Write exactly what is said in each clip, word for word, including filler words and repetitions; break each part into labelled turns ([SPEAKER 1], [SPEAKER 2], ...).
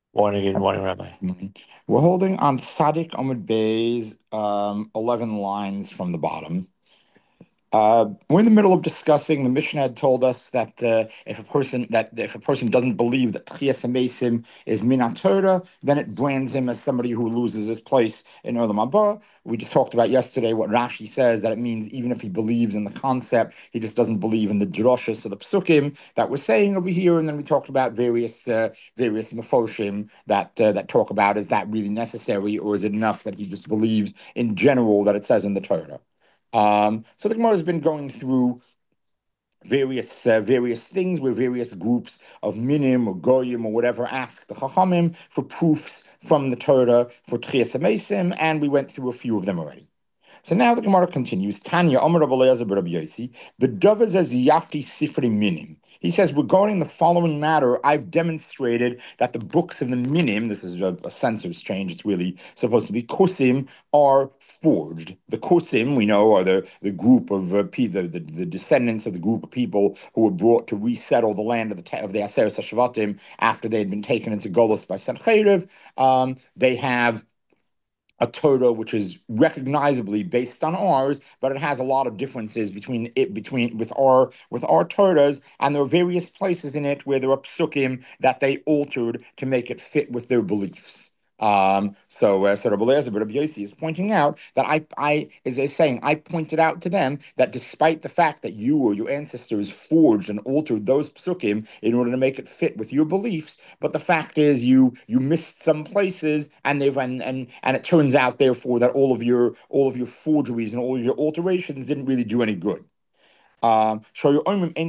[SPEAKER 1] Morning, good morning, Rabbi.
[SPEAKER 2] Mhm. We're holding on Sadik Amud Bey's um, eleven lines from the bottom. Uh, we're in the middle of discussing. The Mishnah had told us that uh, if a person that if a person doesn't believe that Tchias Amesim is Minat Torah, then it brands him as somebody who loses his place in Olam Haba. We just talked about yesterday what Rashi says, that it means even if he believes in the concept, he just doesn't believe in the droshes of the psukim that we're saying over here. And then we talked about various uh, various mefoshim that uh, that talk about, is that really necessary, or is it enough that he just believes in general that it says in the Torah. Um, so the Gemara has been going through various uh, various things where various groups of minim or goyim or whatever ask the chachamim for proofs from the Torah for Tchias Amesim, and we went through a few of them already. So now the Gemara continues. Tanya, Amar Rabbi Eliezer bar Rabbi Yossi, the Dovaz as Yafti Sifri Minim. He says, regarding the following matter, I've demonstrated that the books of the Minim, this is a, a censor's change, it's really supposed to be Kosim, are forged. The Kosim, we know, are the, the group of uh, the, the, the descendants of the group of people who were brought to resettle the land of the of the Aseret Hashvatim after they had been taken into Golos by Sancheriv. Um, they have a Torah which is recognizably based on ours, but it has a lot of differences between it between with our with our Torahs, and there are various places in it where there are psukim that they altered to make it fit with their beliefs. Um, so, uh, so Rabbi Eliezer, but Rabbi Yossi is pointing out that I, I, is they saying, I pointed out to them that despite the fact that you or your ancestors forged and altered those psukim in order to make it fit with your beliefs, but the fact is you you missed some places, and they've and and, and it turns out therefore that all of your all of your forgeries and all of your alterations didn't really do any good. Um, they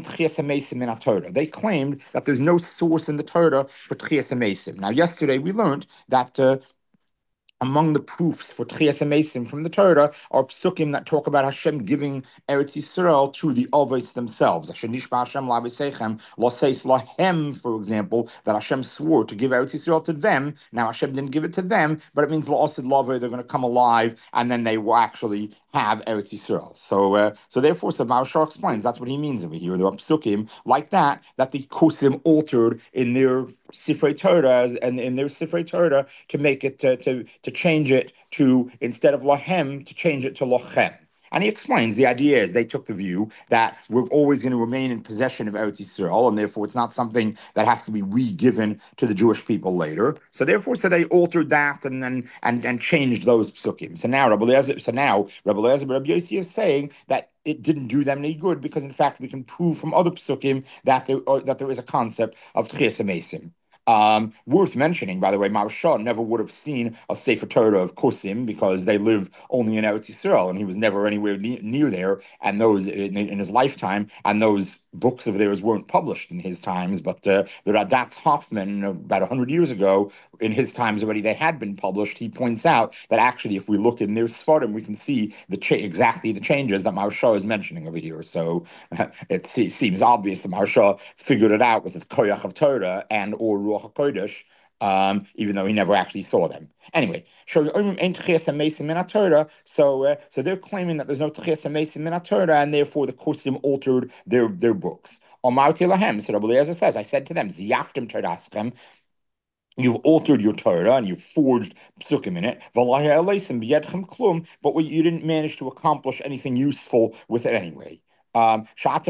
[SPEAKER 2] claimed that there's no source in the Torah for Tchias Amesim. Now, yesterday we learned that uh, among the proofs for Tchias Amesim from the Torah are psukim that talk about Hashem giving Eretz Yisrael to the Avos themselves. Asher nishba Hashem la'avosechem, lo seis lahem, for example, that Hashem swore to give Eretz Yisrael to them. Now Hashem didn't give it to them, but it means la'asid lave, they're going to come alive, and then they will actually have Eretz Yisrael. So, uh, so therefore, so Maharshal explains that's what he means over here. There are psukim like that that the Kusim altered in their Sifrei Torah and in their Sifrei Torah to make it to, to to change it to, instead of lahem, to change it to lochem. And he explains the idea is they took the view that we're always going to remain in possession of Eretz Yisrael, and therefore it's not something that has to be re-given to the Jewish people later. So therefore, so they altered that and then and and changed those psukim. So now Rabbi Eliezer, so now Rabbi Eliezer, Rabbi Yossi is saying that it didn't do them any good, because in fact we can prove from other psukim that there or, that there is a concept of Tchias Amesim. Um, worth mentioning, by the way, Maharsha never would have seen a Sefer Torah of Kosim, because they live only in Eretz Yisrael, and he was never anywhere ne- near there. And those in, in his lifetime, and those books of theirs weren't published in his times. But uh, the Radatz Hoffman, about a hundred years ago, in his times already, they had been published. He points out that actually, if we look in their Sfarim, we can see the cha- exactly the changes that Maharsha is mentioning over here. So it se- seems obvious that Maharsha figured it out with the Koyach of Torah and or Ruach HaKodesh, um, even though he never actually saw them. Anyway, so so uh, so they're claiming that there's no Tchias Amesim in Torah, and therefore the Kusim altered their their books. Omarti lahem, so Rabbi Eliezer says, I said to them, Ziyaftim Toraschem, you've altered your Torah and you've forged psukim in it. But you didn't manage to accomplish anything useful with it anyway. Um,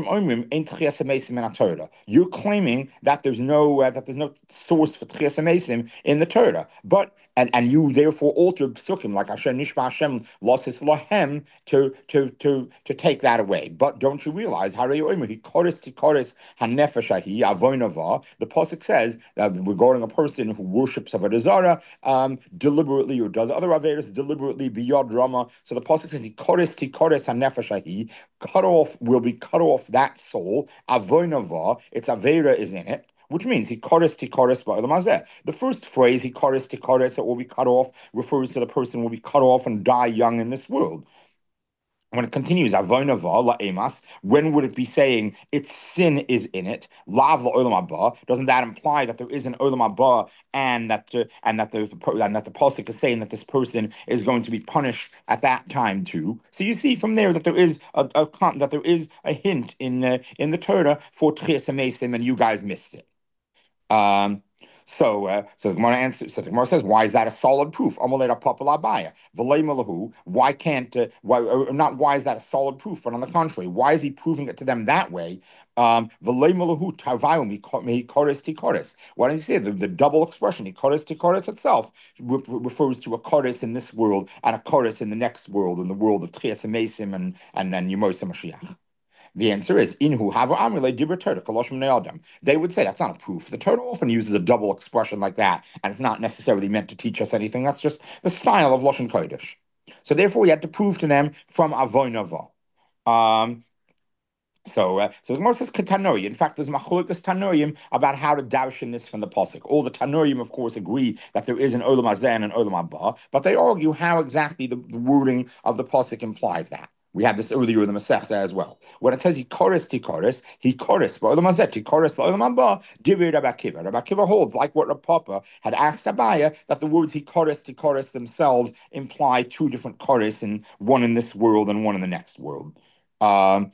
[SPEAKER 2] You're claiming that there's no uh, that there's no source for Tchias Amesim in the Torah, but and, and you therefore altered psukim like Hashem Nishma Hashem Losis Lahem to to to to take that away. But don't you realize Harei Omer he koris tikoris hanefeshahi avoinava. The pasuk says that regarding a person who worships Avodah Zarah um, deliberately or does other averas deliberately beyond Rama. So the pasuk says he koris tikoris hanefeshahi, cut off will be cut off that soul. Avoinava, its avera is in it, which means he koris tikoris ba'olam. The first phrase, he koris tikoris, that will be cut off, refers to the person will be cut off and die young in this world. When it continues, avonava la'emas, when would it be saying its sin is in it? Lav la'olam haba. Doesn't that imply that there is an olam haba, and that uh, and that the and that the pasuk is saying that this person is going to be punished at that time too? So you see from there that there is a, a that there is a hint in uh, in the Torah for Tchias Amesim, and you guys missed it. Um, So, uh, so the Gemara answers. So the Gemara says, "Why is that a solid proof?" Amalei Papa Labaya, V'lei Malahu. Why can't? Uh, why or not? Why is that a solid proof? But on the contrary, why is he proving it to them that way? Um, V'lei Malahu Tarvayu mi koris tikoris. Why does he say the, the double expression? Ikoris tikoris itself re- refers to a koris in this world and a koris in the next world, in the world of Tchias and Mesim and and then Yemos Mashiach. The answer is Inhu Hava Amrile Dibra Torah Koloshim Ne'adam. They would say that's not a proof. The Torah often uses a double expression like that, and it's not necessarily meant to teach us anything. That's just the style of Lashon Kodesh. So therefore, we had to prove to them from Avoinava. Um, so, uh, so the Gemara says Ketanoim. In fact, there's machlokas Tanoim about how to darshan this from the pasuk. All the Tanoim, of course, agree that there is an Olam Hazeh and an Olam Haba, but they argue how exactly the, the wording of the pasuk implies that. We had this earlier in the Masechta as well. When it says he chorus tikoris, he chorus, but Olam Hazeh tikoris Olam Haba, Divrei Rabbi Akiva. Rabbi Akiva holds, like what Rav Papa had asked Abaya, that the words he chorus tikoris themselves imply two different chorus, and one in this world and one in the next world. Um,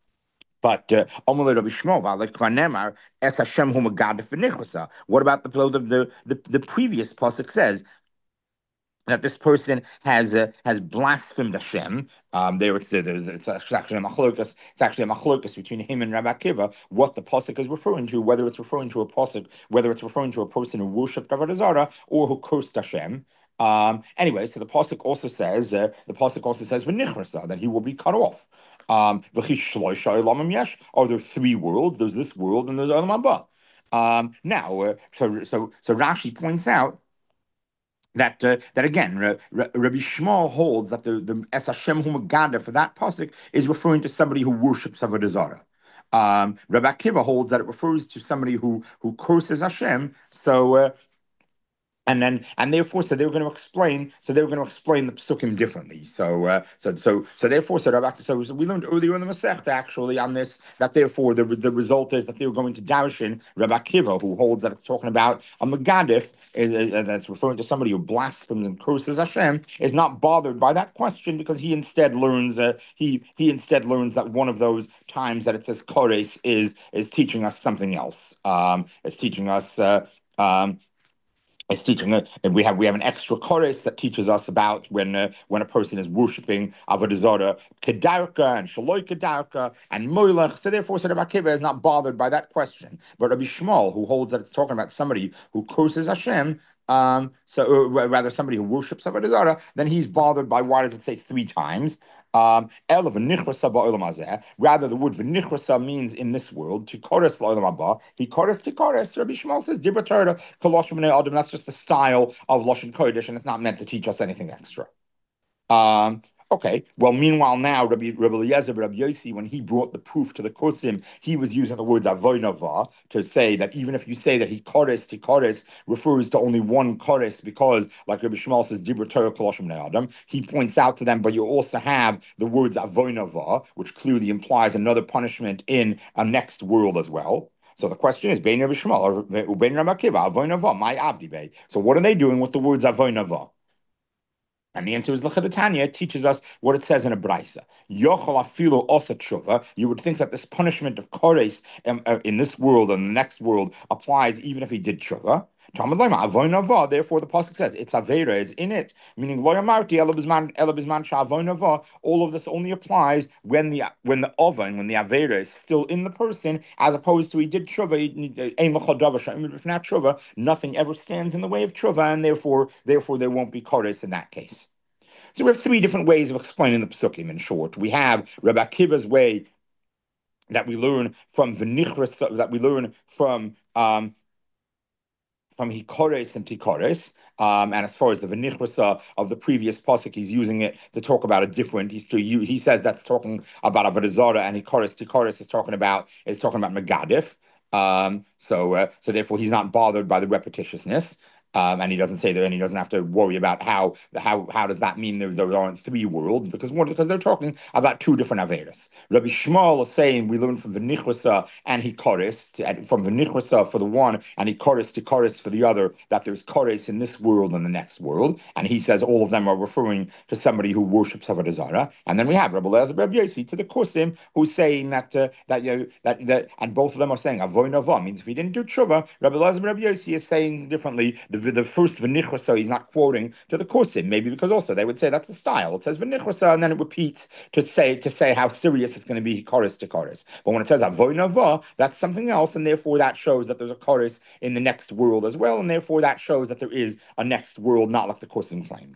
[SPEAKER 2] but uh, Omer Rabbi Shmuel, like Klanemar, Es Hashem Hu Megadef V'Nichvasa. What about the the the the previous pasuk says that this person has uh, has blasphemed Hashem? Um, there it's, uh, it's actually a machlokas. It's actually a machlokas between him and Rabbi Akiva. What the pasuk is referring to, whether it's referring to a pasuk, whether it's referring to a person who worshipped Avodah Zarah or who cursed Hashem. Um, anyway, so the pasuk also says uh, the pasuk also says v'nichrasa, that he will be cut off. Um, are there three worlds? There's this world and there's Olam Haba. Um, now, uh, so so so Rashi points out that uh, that again, R- R- Rabbi Shmuel holds that the the Es Hashem Hu Megada for that pasuk is referring to somebody who worships Avodah Zarah. Um, Rabbi Akiva holds that it refers to somebody who who curses Hashem. So. Uh, and then, and therefore, so they were going to explain. So they were going to explain the psukim differently. So, uh, so, so, so therefore, so, Rabbi, so, so we learned earlier in the Masechta actually on this that therefore the the result is that they were going to darshan Rabbi Akiva, who holds that it's talking about a megadif, uh, uh, that's referring to somebody who blasphemes and curses Hashem, is not bothered by that question because he instead learns uh, he he instead learns that one of those times that it says kores is is teaching us something else. Um, it's teaching us. Uh, um, It's teaching it, and we have we have an extra chorus that teaches us about when uh, when a person is worshiping Avodah Zarah, kedarka and shaloi kedarka and moilech. So therefore, so Rabbi Akiva is not bothered by that question. But Rabbi Shmuel, who holds that it's talking about somebody who curses Hashem, um, so or rather somebody who worships Avodah Zarah, then he's bothered by why does it say three times? Um, rather, the word v'nichrasa means in this world to chorus la'olam haba. He chorus to chorus. Rabbi Shmuel says dibra Torah koloshim b'nei adam. That's just the style of lashon kodesh, and it's not meant to teach us anything extra. Um, okay. Well, meanwhile, now Rabbi Rabbi Eliezer, Rabbi Yossi, when he brought the proof to the Kosim, he was using the words avoinava to say that even if you say that he chorus to chorus refers to only one chorus, because like Rabbi Shmuel says, Dibra Torah Koloshim Adam, he points out to them, but you also have the words avoinava, which clearly implies another punishment in a next world as well. So the question is, Bein Rabbi Shmuel or Bein Rabbi Akiva, avoinava, my avdi. So what are they doing with the words avoinava? And the answer is L'Chedatanya teaches us what it says in a brisa. Yochel afilu osa tshuva. You would think that this punishment of kores um, uh, in this world and the next world applies even if he did tshuva. Therefore, the pasuk says it's avera is in it, meaning lo yamarti elabizman elabizman sha'avoinava. All of this only applies when the when the oven when the avera is still in the person, as opposed to he did tshuva. Ein l'chodava sha'imid b'fnat tshuva. Nothing ever stands in the way of tshuva, and therefore, therefore there won't be kores in that case. So we have three different ways of explaining the psukim. In short, we have Rabbi Akiva's way that we learn from V'nichras, that we learn from um, from Hikores and Tikores. Um, and as far as the V'nichrasa of the previous pasuk, he's using it to talk about a different. He's to you. He says that's talking about Avodah Zarah, and Hikores Tikores is talking about is talking about Megadif. Um, so uh, so therefore he's not bothered by the repetitiousness. Um, and he doesn't say that, and he doesn't have to worry about how how how does that mean there, there aren't three worlds, because one, because they're talking about two different avedas. Rabbi Shmuel is saying we learn from V'nichrasa and Hikaris, and from V'nichrasa for the one and Hikaris to Karis for the other, that there's Karis in this world and the next world, and he says all of them are referring to somebody who worships Avodah Zarah. And then we have Rabbi Eliezer Rabbi Yossi to the Kusim, who's saying that uh, that you know, that that, and both of them are saying Avoy Nava means if he didn't do tshuva. Rabbi Eliezer Rabbi Yossi is saying differently. The the first v'nichrasa he's not quoting to the Kusim, maybe because also they would say that's the style. It says v'nichrasa and then it repeats to say to say how serious it's going to be chorus to chorus. But when it says avoy nava, that's something else, and therefore that shows that there's a chorus in the next world as well, and therefore that shows that there is a next world, not like the Kusim claimed.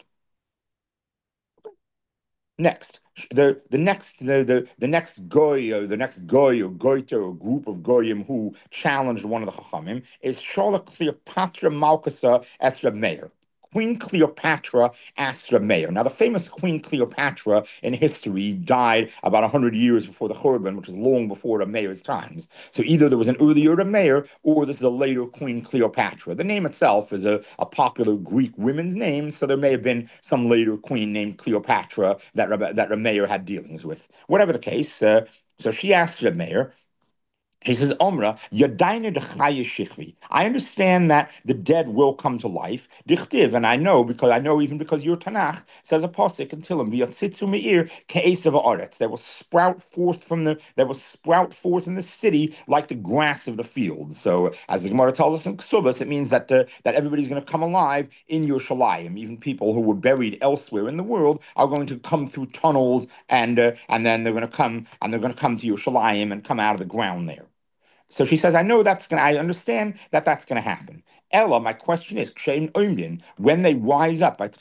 [SPEAKER 2] Next, the the next the the, the next goy or the next goy or goiter or group of goyim who challenged one of the chachamim is Shala Cleopatra Malkasa Esra Meir. Queen Cleopatra asked Meir. Now, the famous Queen Cleopatra in history died about one hundred years before the Churban, which was long before the Meir's times. So either there was an earlier Meir or this is a later Queen Cleopatra. The name itself is a, a popular Greek women's name, so there may have been some later queen named Cleopatra that, that Meir had dealings with. Whatever the case, uh, so she asked Meir, he says, Omra, Yadaina de Shichvi. I understand that the dead will come to life. Dichtiv, and I know because I know even because your Tanakh says a pasuk in Tillim, V'yatzitzu me'ir ke'esav ha'aretz. They will sprout forth from the they will sprout forth in the city like the grass of the field. So, as the Gemara tells us in Ksubas, it means that uh, that everybody's going to come alive in Yerushalayim. Even people who were buried elsewhere in the world are going to come through tunnels, and uh, and then they're going to come and they're going to come to Yerushalayim and come out of the ground there. So she says, I know that's going to, I understand that that's going to happen. Ella, my question is, when they rise up, are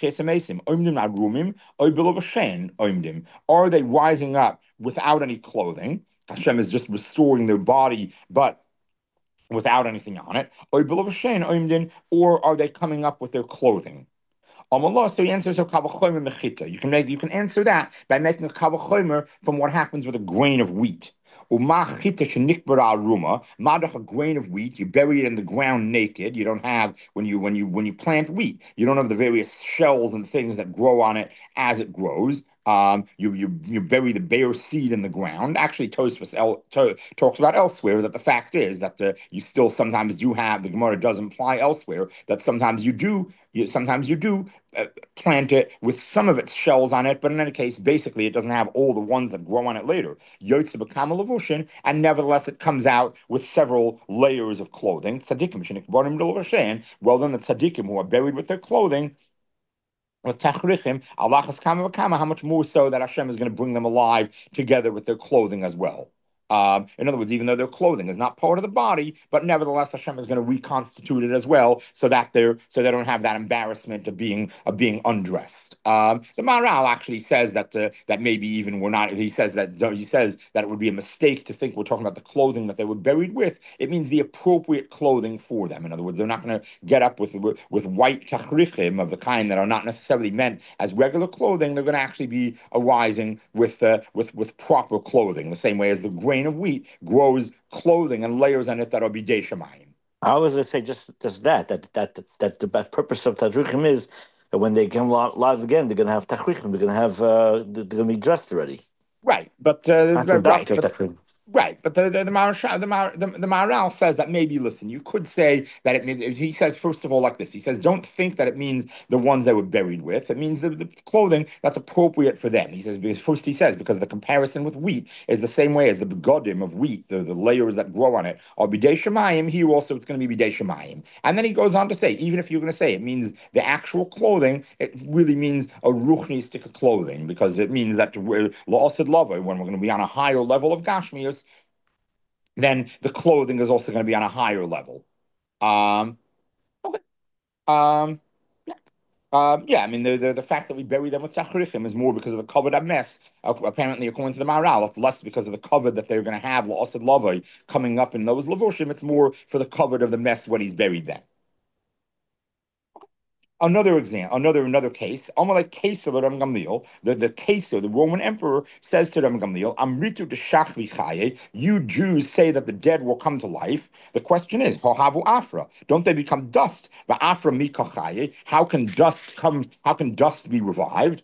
[SPEAKER 2] they rising up without any clothing? Hashem is just restoring their body, but without anything on it. Or are they coming up with their clothing? So he answers a kavachomer mechita. You can make you can answer that by making a kavachomer from what happens with a grain of wheat. Madach, a grain of wheat, you bury it in the ground naked. You don't have when you when you when you plant wheat, you don't have the various shells and things that grow on it as it grows. Um, you you you bury the bare seed in the ground. Actually, Tosfos el, to, talks about elsewhere that the fact is that uh, you still sometimes do have, the Gemara does imply elsewhere that sometimes you do you sometimes you do uh, plant it with some of its shells on it, but in any case, basically, it doesn't have all the ones that grow on it later. Yotze b'kama levushin, and nevertheless, it comes out with several layers of clothing. Tzaddikim shenikbarim l'vashen. Well, then the tzaddikim who are buried with their clothing with tachrichim, alachas kama v'kama, how much more so that Hashem is going to bring them alive together with their clothing as well. Um, in other words, even though their clothing is not part of the body, but nevertheless Hashem is going to reconstitute it as well, so that they're so they don't have that embarrassment of being of being undressed. Um, the Maharal actually says that uh, that maybe even we're not. He says that he says that it would be a mistake to think we're talking about the clothing that they were buried with. It means the appropriate clothing for them. In other words, they're not going to get up with with white tachrichim of the kind that are not necessarily meant as regular clothing. They're going to actually be arising with uh, with with proper clothing, the same way as the grain of wheat grows clothing and layers on it that are bidei shamayim.
[SPEAKER 1] I was going to say just just that that that that the purpose of tachrichim is that when they come live again, they're going to have tachrichim. They're going to have uh, they're going to be dressed already.
[SPEAKER 2] Right, but uh,
[SPEAKER 1] That's the
[SPEAKER 2] right,
[SPEAKER 1] doctor
[SPEAKER 2] but
[SPEAKER 1] tachrichim.
[SPEAKER 2] Right, but the the the, Maharal, the, Mar, the, the Maharal says that maybe, listen, you could say that it means, he says, first of all, like this, he says, don't think that it means the ones they were buried with. It means the, the clothing that's appropriate for them. He says, because first he says, because the comparison with wheat is the same way as the begodim of wheat, the, the layers that grow on it, are bidei shemayim, here also it's going to be bidei shemayim. And then he goes on to say, even if you're going to say it means the actual clothing, it really means a ruchnistic clothing, because it means that we're la'asid lava, when we're going to be on a higher level of gashmius, then the clothing is also going to be on a higher level. Um, okay. Um, yeah. Um, yeah, I mean, the, the the fact that we bury them with tachrichim is more because of the covered mess. Uh, apparently, according to the Maharal, it's less because of the cover that they're going to have la'asid lavai coming up in those levushim. It's more for the cover of the mess when he's buried then. Another example, another another case. Amalek Caesar Ram Gamliel, the the Caesar, the Roman emperor, says to Ram Gamliel, "Amritu de shachvi chaye." You Jews say that the dead will come to life. The question is, Hohavu Afra? Don't they become dust? The Afra mikachaye. How can dust come? How can dust be revived?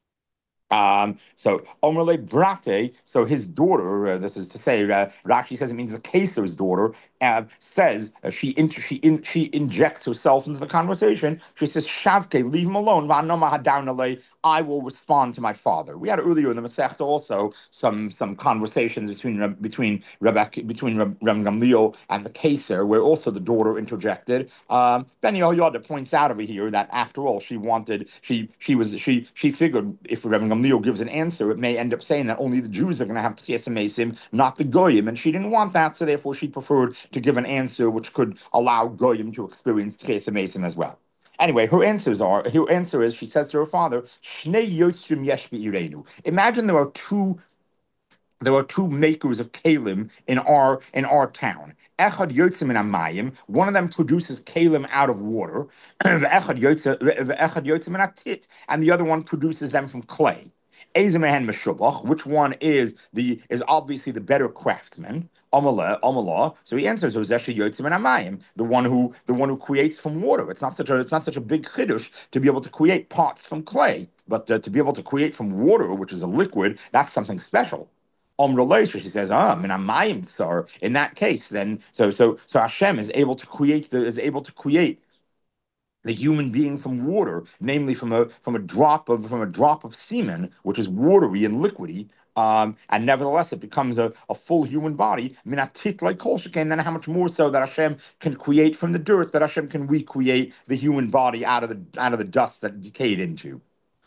[SPEAKER 2] Um, so Omerle Brate, so his daughter, uh, this is to say, uh, Rashi says it means the Caesar's daughter, uh, says uh, she inter- she in- she injects herself into the conversation. She says, "Shavke, leave him alone. Va'anoma hadawnale, I will respond to my father." We had earlier in the Masechta also some some conversations between Reb- between Rebecca between Reb, Reb Gamliel and the Caesar, where also the daughter interjected. Um, Ben Yehoyada points out over here that after all, she wanted she she was she she figured if Reb Gamliel gives an answer, it may end up saying that only the Jews are going to have Tchias Mesim, not the Goyim, and she didn't want that, so therefore she preferred to give an answer which could allow Goyim to experience Tchias Mesim as well. Anyway, her answers are her answer is she says to her father, Shnei Yotzrim Yesh Be'irenu. Imagine there are two there are two makers of kalim in our in our town. Echad yotzim in amayim. One of them produces kalim out of water. Echad yotzim in atit, and the other one produces them from clay. Ezemehen meshubach. Which one is the is obviously the better craftsman? Amala, Amala. So he answers, Ozesh yotzim in amayim, the one who the one who creates from water. It's not such a it's not such a big chiddush to be able to create pots from clay, but uh, to be able to create from water, which is a liquid, that's something special. Om Reloisha, she says, ah, minamayim tsar. In that case, then so so so Hashem is able to create the is able to create the human being from water, namely from a from a drop of from a drop of semen, which is watery and liquidy. Um, and nevertheless, it becomes a, a full human body. Minatit like kol shekain. Then how much more so that Hashem can create from the dirt, that Hashem can recreate the human body out of the out of the dust that it decayed into.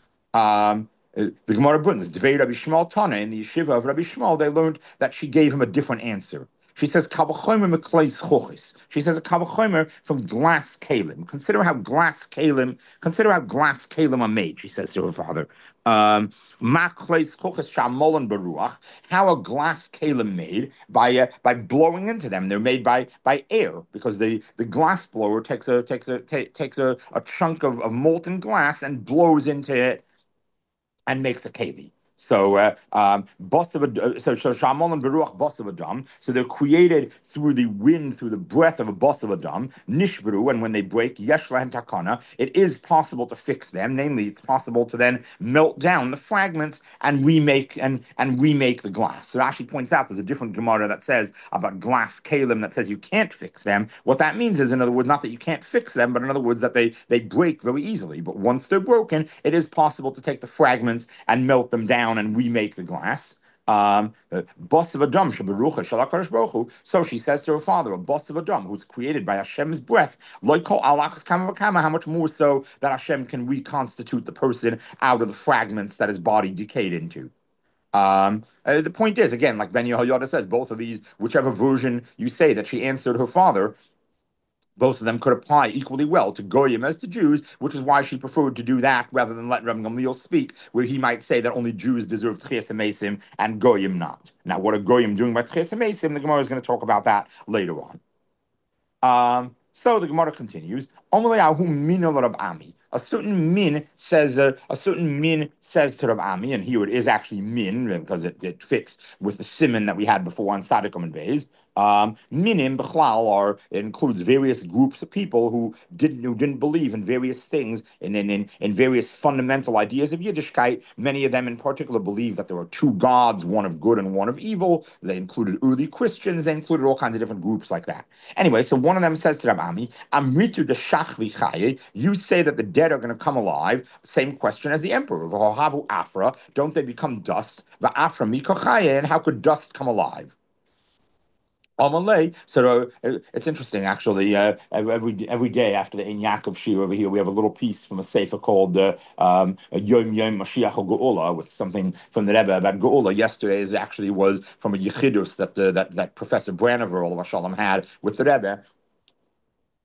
[SPEAKER 2] Um, uh, the Gemara brings Dvei Rabbi Shmuel Tana in the yeshiva of Rabbi Shmuel. They learned that she gave him a different answer. She says kavachomer mekleis chochis. She says a kavachomer from glass kalim. Consider how glass kalim. Consider how glass kalim are made. She says to her father. Um, Ma kleis chochis shamolon beruach. How a glass kalim made by uh, by blowing into them. They're made by by air because the the glass blower takes a takes a ta- takes a, a chunk of, of molten glass and blows into it and makes a keli. So, uh, um, boss of a, so so Shamon and Beruach boss of a dam. So they're created through the wind, through the breath of a boss of a dam. Nishberu, and when they break, yesh lahem takana. It is possible to fix them. Namely, it's possible to then melt down the fragments and remake and and remake the glass. So Rashi points out there's a different Gemara that says about glass kalim that says you can't fix them. What that means is, in other words, not that you can't fix them, but in other words that they they break very easily. But once they're broken, it is possible to take the fragments and melt them down and remake the glass. Um, boss of a dam, so she says to her father, a boss of a dam who's created by Hashem's breath, like how much more so that Hashem can reconstitute the person out of the fragments that his body decayed into. Um, uh, the point is, again, like Ben Yehoyada says, both of these, whichever version you say that she answered her father, both of them could apply equally well to Goyim as to Jews, which is why she preferred to do that rather than let Reb Gamliel speak, where he might say that only Jews deserve Tchias Mesim and Goyim not. Now, what are Goyim doing by Tchias Mesim? The Gemara is going to talk about that later on. Um, so the Gemara continues. A certain min says uh, a certain min says to Rav Ami, and here it is actually min because it, it fits with the simon that we had before on Sadikum and Beis. Um, minim b'chlal are it includes various groups of people who didn't who didn't believe in various things and in, in in various fundamental ideas of Yiddishkeit. Many of them, in particular, believe that there are two gods, one of good and one of evil. They included early Christians. They included all kinds of different groups like that. Anyway, so one of them says to Rav Ami, "Amritu de shachvi chaye." You say that the dead are going to come alive. Same question as the emperor. V'hohavu afra. Don't they become dust? V'afra mikochaye. And how could dust come alive? Amalei. So uh, it's interesting, actually. Uh, every every day after the Ein Yaakov Shir over here, we have a little piece from a sefer called uh, um, Yom Yom Mashiach Geula with something from the Rebbe about Geula. Yesterday's actually was from a Yechidus that uh, that that Professor Braniver, Olav Shalom, had with the Rebbe.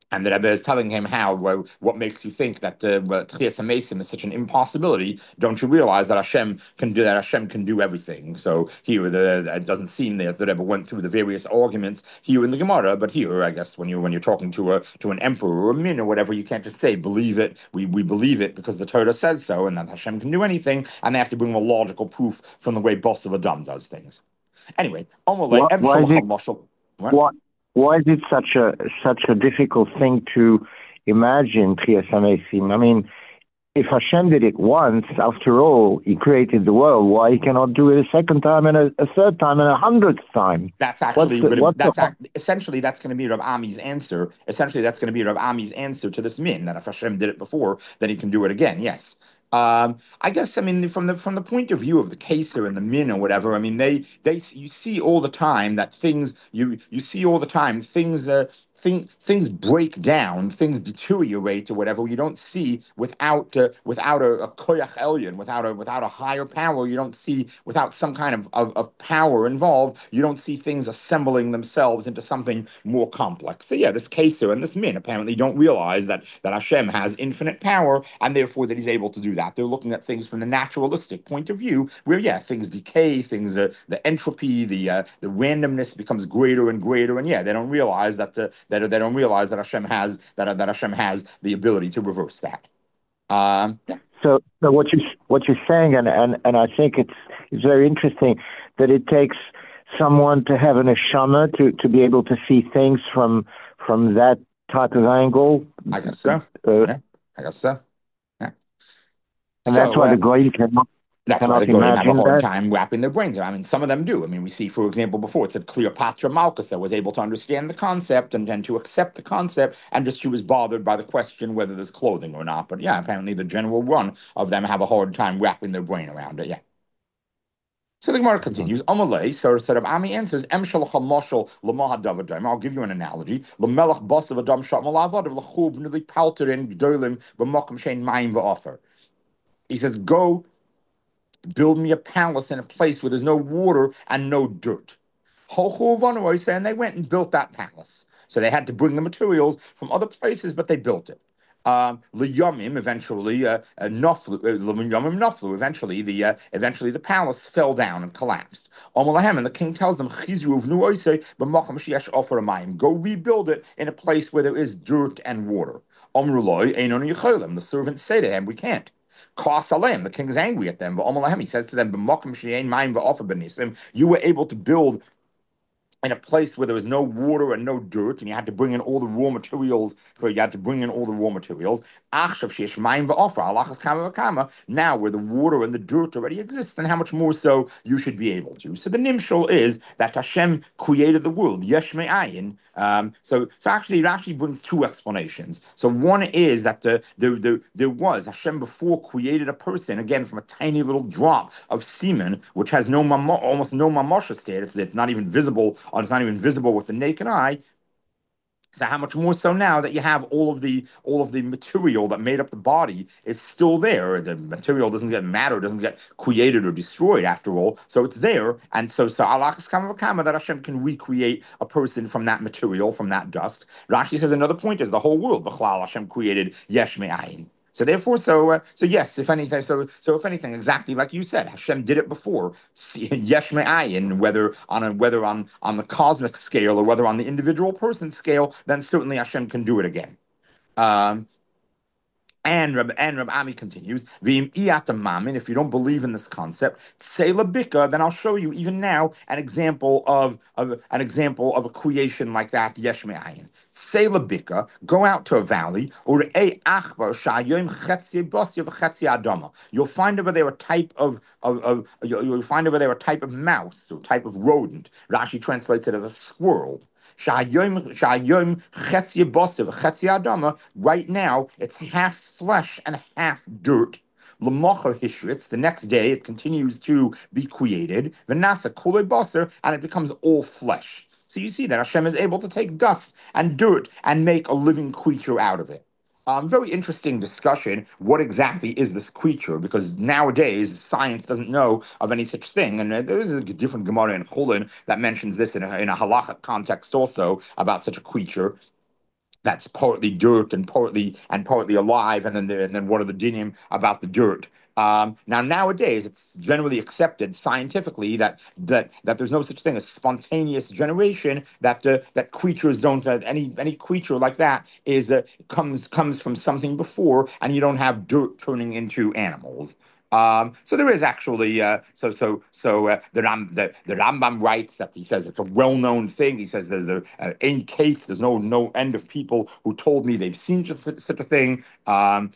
[SPEAKER 2] And the Rebbe is telling him how, well, what makes you think that uh, well, Tchias HaMesim is such an impossibility? Don't you realize that Hashem can do that? Hashem can do everything. So here, the, it doesn't seem that the Rebbe went through the various arguments here in the Gemara, but here, I guess, when you when you're talking to a to an emperor or a min or whatever, you can't just say believe it. We we believe it because the Torah says so, and that Hashem can do anything, and they have to bring a logical proof from the way Boss of Adam does things. Anyway,
[SPEAKER 3] Why, why is it
[SPEAKER 2] what?
[SPEAKER 3] why, why is it such a such a difficult thing to imagine Tchias HaMesim? I mean, if Hashem did it once, after all, He created the world. Why He cannot do it a second time and a, a third time and a hundredth time?
[SPEAKER 2] That's actually
[SPEAKER 3] what's the, what's
[SPEAKER 2] that's
[SPEAKER 3] the,
[SPEAKER 2] act, essentially that's going to be Rav Ami's answer. Essentially, that's going to be Rav Ami's answer to this min, that if Hashem did it before, then He can do it again. Yes. Um, I guess I mean from the from the point of view of the Kaser and the Min or whatever. I mean they they you see all the time that things you you see all the time things uh, thing, things break down, things deteriorate or whatever. You don't see without uh, without a, a koyach elyon, without a without a higher power. You don't see without some kind of, of of power involved. You don't see things assembling themselves into something more complex. So yeah, this Kaser and this Min apparently don't realize that that Hashem has infinite power and therefore that He's able to do that. They're looking at things from the naturalistic point of view, where yeah, things decay, things uh, the entropy, the uh, the randomness becomes greater and greater, and yeah, they don't realize that uh, that they don't realize that Hashem has that uh, that Hashem has the ability to reverse that. Um, yeah.
[SPEAKER 3] So, so what you what you're saying, and, and, and I think it's it's very interesting that it takes someone to have an neshama to, to be able to see things from from that type of angle.
[SPEAKER 2] I guess so. Uh, yeah, I guess so. Yeah.
[SPEAKER 3] And
[SPEAKER 2] so,
[SPEAKER 3] that's why
[SPEAKER 2] uh,
[SPEAKER 3] the Goyim cannot.
[SPEAKER 2] That's why the Goyim have a hard that. time wrapping their brains around. I mean, some of them do. I mean, we see, for example, before it said Cleopatra Malkusa was able to understand the concept and, and to accept the concept, and just she was bothered by the question whether there's clothing or not. But yeah, apparently the general run of them have a hard time wrapping their brain around it. Yeah. So the Gemara continues. Amalei, so sort of Ami answers, Em shalacham moshel l'mahad davadayim. I'll give you an analogy. L'melech basav adam shat malavad of l'chub nili palterin gdolim b'mokum shein mayim v'ofer. He says, go build me a palace in a place where there's no water and no dirt. And they went and built that palace. So they had to bring the materials from other places, but they built it. Um, L'yamim eventually, uh, uh, noflu, uh, L'yamim noflu. Eventually, the uh, eventually the palace fell down and collapsed. Omalahem, and the king tells them, Chizru v'nu oisei b'makam sheyesh ofer amayim. Go rebuild it in a place where there is dirt and water. Omruloi einon yicholim. The servants say to him, we can't. Kasalem, the king is angry at them. He says to them, you were able to build in a place where there was no water and no dirt, and you had to bring in all the raw materials. For you had to bring in all the raw materials. Now, where the water and the dirt already exist, then how much more so you should be able to? So the nimshal is that Hashem created the world. Yesh me'ayin. Um, so, so actually, it actually brings two explanations. So one is that the, the, the, there was Hashem before created a person again from a tiny little drop of semen, which has no mamo, almost no mamosha state. It's, it's not even visible. Or it's not even visible with the naked eye. So how much more so now that you have all of the all of the material that made up the body is still there. The material doesn't get matter, doesn't get created or destroyed after all. So it's there. And so so Allah that Hashem can recreate a person from that material, from that dust. Rashi says another point is the whole world. B'chlal Hashem created yesh me'ayin. So therefore, so uh, so yes, if anything, so so if anything, exactly like you said, Hashem did it before. Yesh me'ayin, whether on a whether on on the cosmic scale or whether on the individual person scale, then certainly Hashem can do it again. Um, And Rab, and Rab Ami continues, if you don't believe in this concept, say labika, then I'll show you even now an example of, of an example of a creation like that, yesh me'ayin. Say labika, go out to a valley, or a achbar shayim chetzi bosya v'chetzi adama. You'll find over there a type of, of, of you'll find over there a type of mouse or type of rodent. Rashi translates it as a squirrel. Right now, it's half flesh and half dirt. The next day, it continues to be created. And it becomes all flesh. So you see that Hashem is able to take dust and dirt and make a living creature out of it. Um, very interesting discussion. What exactly is this creature? Because nowadays science doesn't know of any such thing, and uh, there is a different Gemara in Chulin that mentions this in a, in a halachic context also about such a creature. that's partly dirt and partly and partly alive, and then the, and then what are the dinim about the dirt? Um, now nowadays, it's generally accepted scientifically that that that there's no such thing as spontaneous generation. That uh, that creatures don't uh, any any creature like that is uh, comes comes from something before, and you don't have dirt turning into animals. Um, so there is actually uh, so so so uh, the, Ram, the the Rambam writes that he says it's a well-known thing. He says that there uh, in case there's no no end of people who told me they've seen such, such a thing. Um,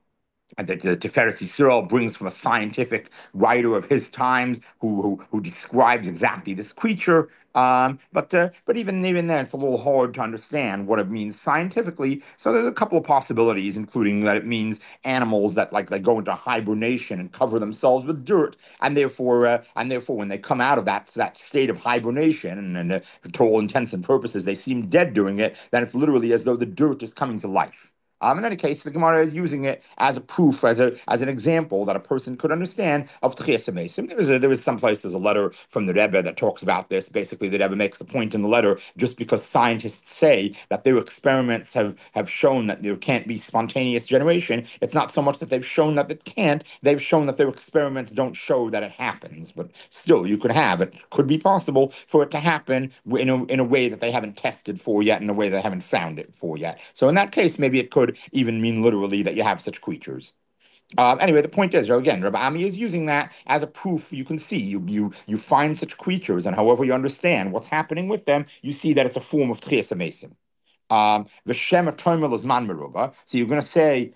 [SPEAKER 2] and that the Tiferes Yisrael brings from a scientific writer of his times who who, who describes exactly this creature. Um, but uh, but even even then, it's a little hard to understand what it means scientifically. So there's a couple of possibilities, including that it means animals that like they go into hibernation and cover themselves with dirt, and therefore uh, and therefore when they come out of that that state of hibernation, and, and uh, to all intents and purposes they seem dead doing it, then it's literally as though the dirt is coming to life. Um, in any case, the Gemara is using it as a proof, as a as an example that a person could understand of Tchias HaMesim. There was a, there was someplace there's a letter from the Rebbe that talks about this. Basically, the Rebbe makes the point in the letter just because scientists say that their experiments have have shown that there can't be spontaneous generation. It's not so much that they've shown that it can't; they've shown that their experiments don't show that it happens. But still, you could have it. Could be possible for it to happen in a in a way that they haven't tested for yet, in a way they haven't found it for yet. So in that case, maybe it could even mean literally that you have such creatures. Um, anyway, the point is, again, Rabbi Ami is using that as a proof. You can see, you you you find such creatures, and however you understand what's happening with them, you see that it's a form of Tchias HaMesim. Um, the Shem Atoimel is Man Meruba. So you're going to say,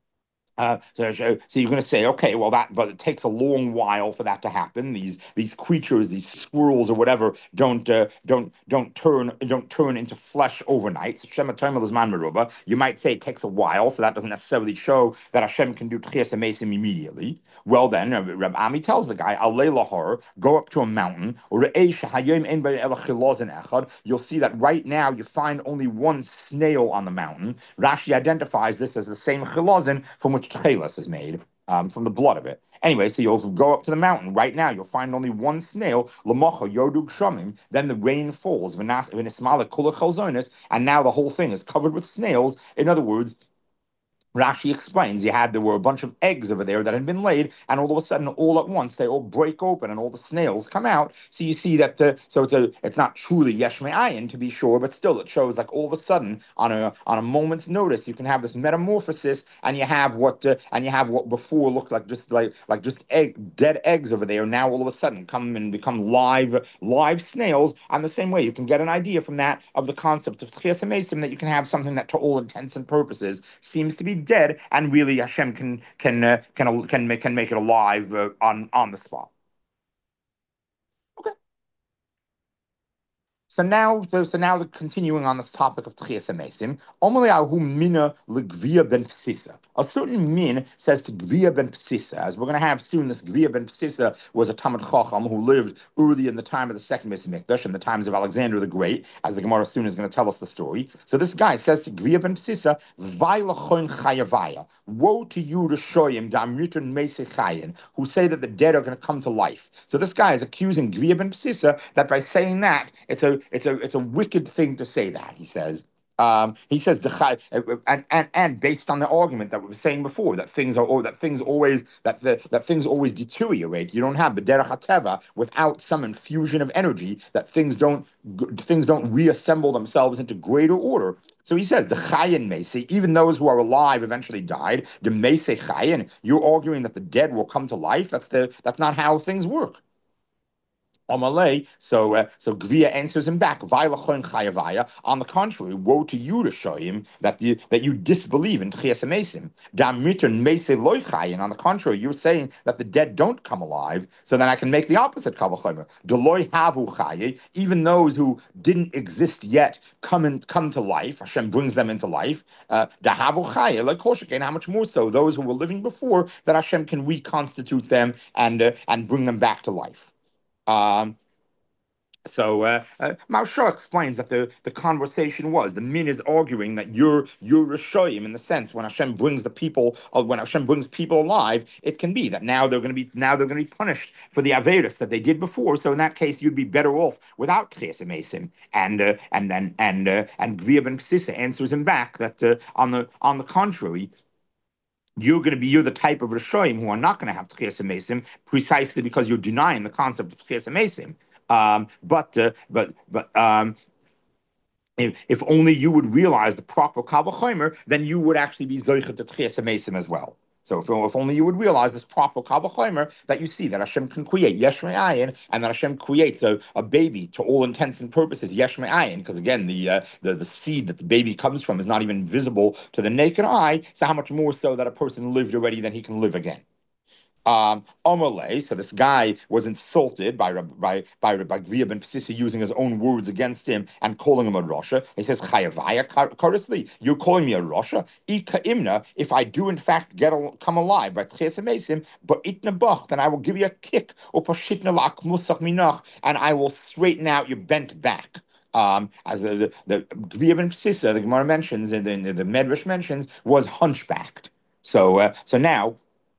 [SPEAKER 2] uh, so, so so you're going to say, okay, well, that, but it takes a long while for that to happen. These these creatures, these squirrels or whatever, don't uh, don't don't turn don't turn into flesh overnight. So Shem Atoimel is Man Meruba. You might say it takes a while, so that doesn't necessarily show that Hashem can do Tchias HaMesim immediately. Well, then uh, Reb Ami tells the guy, Alei lahar, go up to a mountain, or you'll see that right now you find only one snail on the mountain. Rashi identifies this as the same chilazin from which Tchelas is made, um, from the blood of it. Anyway, so you'll go up to the mountain. Right now, you'll find only one snail, Lamocha Yodug Shamim. Then the rain falls, V'nas- V'nismala Kula Chalzonis, and now the whole thing is covered with snails. In other words, Rashi explains you had there were a bunch of eggs over there that had been laid, and all of a sudden, all at once, they all break open and all the snails come out. So you see that. Uh, so it's a it's not truly yesh me'ayin to be sure, but still it shows like all of a sudden on a on a moment's notice you can have this metamorphosis, and you have what uh, and you have what before looked like just like like just egg dead eggs over there. Now all of a sudden come and become live live snails. And the same way you can get an idea from that of the concept of Tchias HaMesim that you can have something that to all intents and purposes seems to be dead, and really Hashem can can uh, can can make can make it alive uh, on on the spot. Okay. So now, so, so now, continuing on this topic of Tchias HaMesim, Omalei Ahu Mina LeGvia ben Psisa. A certain min says to Gvia ben Psisa, as we're going to have soon. This Gvia ben Psisa was a Talmid Chacham who lived early in the time of the second Beis Hamikdash, in the times of Alexander the Great, as the Gemara soon is going to tell us the story. So this guy says to Gvia ben Psisa, Vai lachon chayavaya. Woe to you, the Shoyim, Damriton Mesechayin, who say that the dead are going to come to life. So this guy is accusing Gvia ben Psisa that by saying that, it's a it's a it's a wicked thing to say that, he says. Um, he says the and, and and based on the argument that we were saying before, that things are or that things always that the, that things always deteriorate. You don't have the derech hateva without some infusion of energy, that things don't things don't reassemble themselves into greater order. So he says the chayin meise, even those who are alive eventually died. The meise chayin, you're arguing that the dead will come to life. That's the that's not how things work. Amalei, so uh, so Gvia answers him back. On the contrary, woe to you to show him that you that you disbelieve in Tchias HaMesim. Damritern Meise Loichayin. On the contrary, you're saying that the dead don't come alive. So then I can make the opposite kavachomer. Deloi havu chaye. Even those who didn't exist yet come in, come to life. Hashem brings them into life. Dahavu chaye like Koshikain. How much more so those who were living before, that Hashem can reconstitute them and uh, and bring them back to life. Um, So uh, uh, Maharsha explains that the, the conversation was the min is arguing that you're you're Rishoyim in the sense when Hashem brings the people uh, when Hashem brings people alive, it can be that now they're going to be now they're going to be punished for the averus that they did before. So in that case, you'd be better off without Tchias Mesim. And uh, and and and uh, and Gvia ben Psisa answers him back that uh, on the on the contrary, you're going to be you're the type of Rishoyim who are not going to have Tchias Mesim precisely because you're denying the concept of Tchias Mesim. Um, but uh, but but um, if, if only you would realize the proper Kavachomer, then you would actually be Zoichet to Tchias Mesim as well. So if, if only you would realize this proper Kavachomer that you see that Hashem can create Yesh Me'ayin and that Hashem creates a, a baby to all intents and purposes Yesh Me'ayin, because again the, uh, the the seed that the baby comes from is not even visible to the naked eye. So how much more so that a person lived already than he can live again? Um, Omerle, so this guy was insulted by by by by Gvia ben Psisi using his own words against him and calling him a Rasha. He says, "Chayavaya Karisli, you're calling me a Rasha? Ika imna, if I do in fact get a, come alive by Tchias Mesim, but itna bach, then I will give you a kick, or pashitna la'akmusach minach, and I will straighten out your bent back." Um, as the the, the Gvia ben Psisa, the Gemara mentions, and the, the Medrash mentions, was hunchbacked. So uh, so now,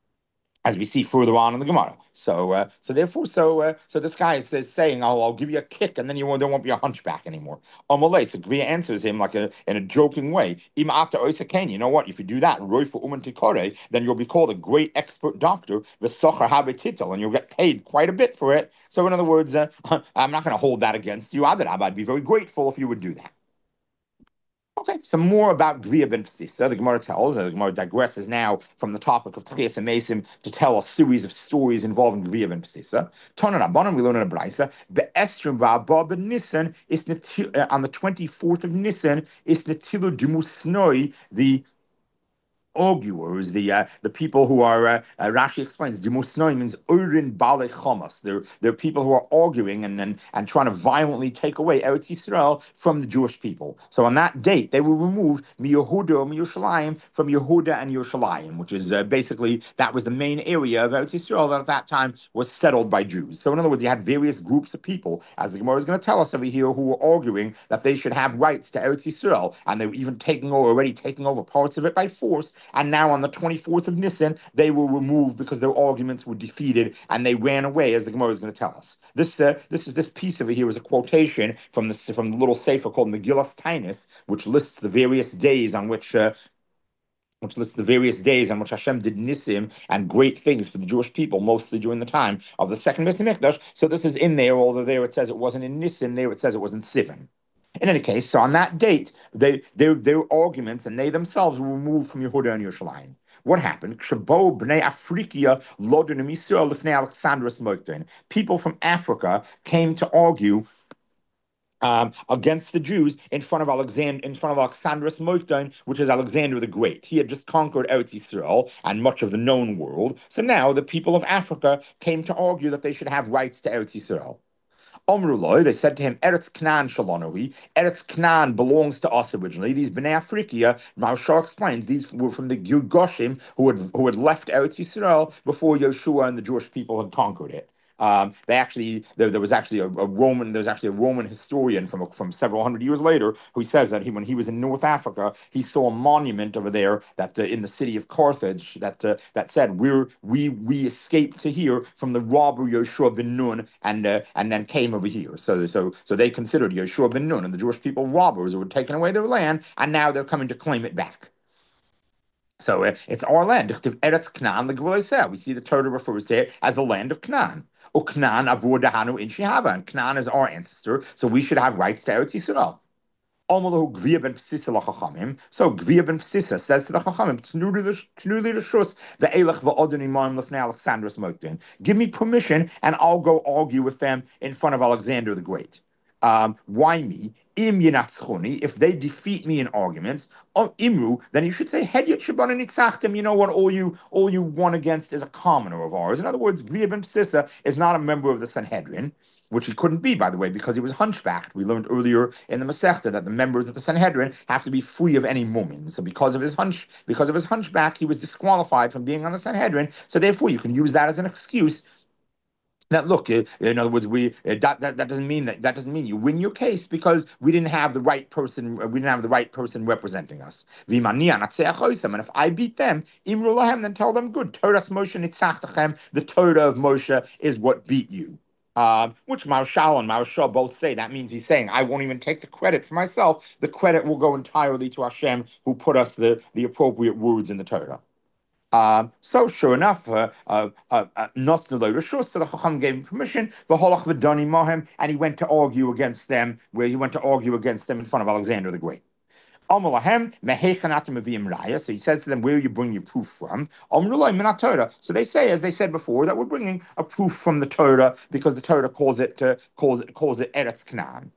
[SPEAKER 2] as we see further on in the Gemara. So, uh, so therefore, so uh, so this guy is, is saying, "Oh, I'll give you a kick, and then you won't, there won't be a hunchback anymore." Amalei, so Gvia answers him like a in a joking way. Ima ata oisakain, you know what? If you do that, roi for uman tikore, then you'll be called a great expert doctor, v'socher habetitel, and you'll get paid quite a bit for it. So, in other words, uh, I'm not going to hold that against you. I'd be very grateful if you would do that. Okay, some more about Gvia ben Psisa. The Gemara tells, uh, the Gemara digresses now from the topic of Tchias Mesim to tell a series of stories involving Gvia ben Psisa. Tonan Rabbanan, we learn in a Braisa, Be'estrim va'aba ben Nisan, is uh, on the twenty-fourth of Nisan, is Netilu Dimusnoi, the arguers, the uh, the people who are, uh, uh, Rashi explains, Dimusnoi means Urin Bale Chomas. They're, they're people who are arguing and, and, and trying to violently take away Eretz Yisrael from the Jewish people. So on that date, they will remove Mi Yehuda or Mi Yerushalayim from Yehuda and Yerushalayim, which is uh, basically, that was the main area of Eretz Yisrael that at that time was settled by Jews. So in other words, you had various groups of people, as the Gemara is going to tell us over here, who were arguing that they should have rights to Eretz Yisrael, and they were even taking over, already taking over parts of it by force. And now on the twenty-fourth of Nisan, they were removed because their arguments were defeated and they ran away, as the Gemara is going to tell us. This uh, this is this piece of it here is a quotation from the from the little sefer called Megillas Tainus, which lists the various days on which uh, which lists the various days on which Hashem did nisim and great things for the Jewish people, mostly during the time of the second Beis Hamikdash. So this is in there, although there it says it wasn't in Nisim, there it says it was in Sivan. In any case, so on that date, they their their arguments and they themselves were removed from Yehuda and Yerushalayim. What happened? People from Africa came to argue Um, against the Jews in front of Alexander, in front of Alexandrus Moikdain, which is Alexander the Great. He had just conquered Eretz Yisrael and much of the known world. So now the people of Africa came to argue that they should have rights to Eretz Yisrael. Omruloi, they said to him, Eretz Knan Shalonoi. Eretz Knan belongs to us originally. These Bnei Afrikia, Maharsha explains, these were from the Gilgoshim who had who had left Eretz Yisrael before Yeshua and the Jewish people had conquered it. Um, they actually there, there was actually a, a Roman there was actually a Roman historian from from several hundred years later who says that he when he was in North Africa he saw a monument over there that uh, in the city of Carthage that uh, that said we're we we escaped to here from the robber Yeshua ben Nun and uh, and then came over here. So so so they considered Yeshua ben Nun and the Jewish people robbers who had taken away their land, and now they're coming to claim it back. So uh, it's our land. Eretz Knan, the Gemara said. We see the Torah refers to it as the land of Canaan. O Knan avur dahanu in Shihava, and Knan is our ancestor, so we should have rights to Eretz Yisrael. Amalahu Gvia ben Psisa lachachamim. So Gvia ben Psisa says to the Chachamim, Tnuli l'shus ve'elech va'odin imam lefnei Alexandrus Mokdin. Give me permission, and I'll go argue with them in front of Alexander the Great. Um, why me? Im yenatzchoni, if they defeat me in arguments, or imru, then you should say, Hedyat Shabban nitzachtem, you know what, all you all you won against is a commoner of ours. In other words, Gvia ben Psisa is not a member of the Sanhedrin, which he couldn't be, by the way, because he was hunchbacked. We learned earlier in the Masechta that the members of the Sanhedrin have to be free of any mumin. So because of his hunch, because of his hunchback, he was disqualified from being on the Sanhedrin. So therefore, you can use that as an excuse Now, look, uh, in other words, we uh, that, that that doesn't mean that that doesn't mean you win your case because we didn't have the right person. uh, We didn't have the right person representing us. V'imani anatzeach oisem, and if I beat them, imru lahem, then tell them good. Torah Moshe nitzach. The Torah of Moshe is what beat you. Uh, which Marshal and Marshal both say. That means he's saying, I won't even take the credit for myself. The credit will go entirely to Hashem, who put us the, the appropriate words in the Torah. Um, so sure enough, uh, uh, uh, uh, so the Chacham gave him permission, v'holach v'doni mohem, and he went to argue against them, where he went to argue against them in front of Alexander the Great. Amalahem mehechanatim avim raya. So he says to them, "Where you bring your proof from?" Amrulay minat Torah. So they say, as they said before, that we're bringing a proof from the Torah because the Torah calls it uh, calls it calls it Eretz Canaan.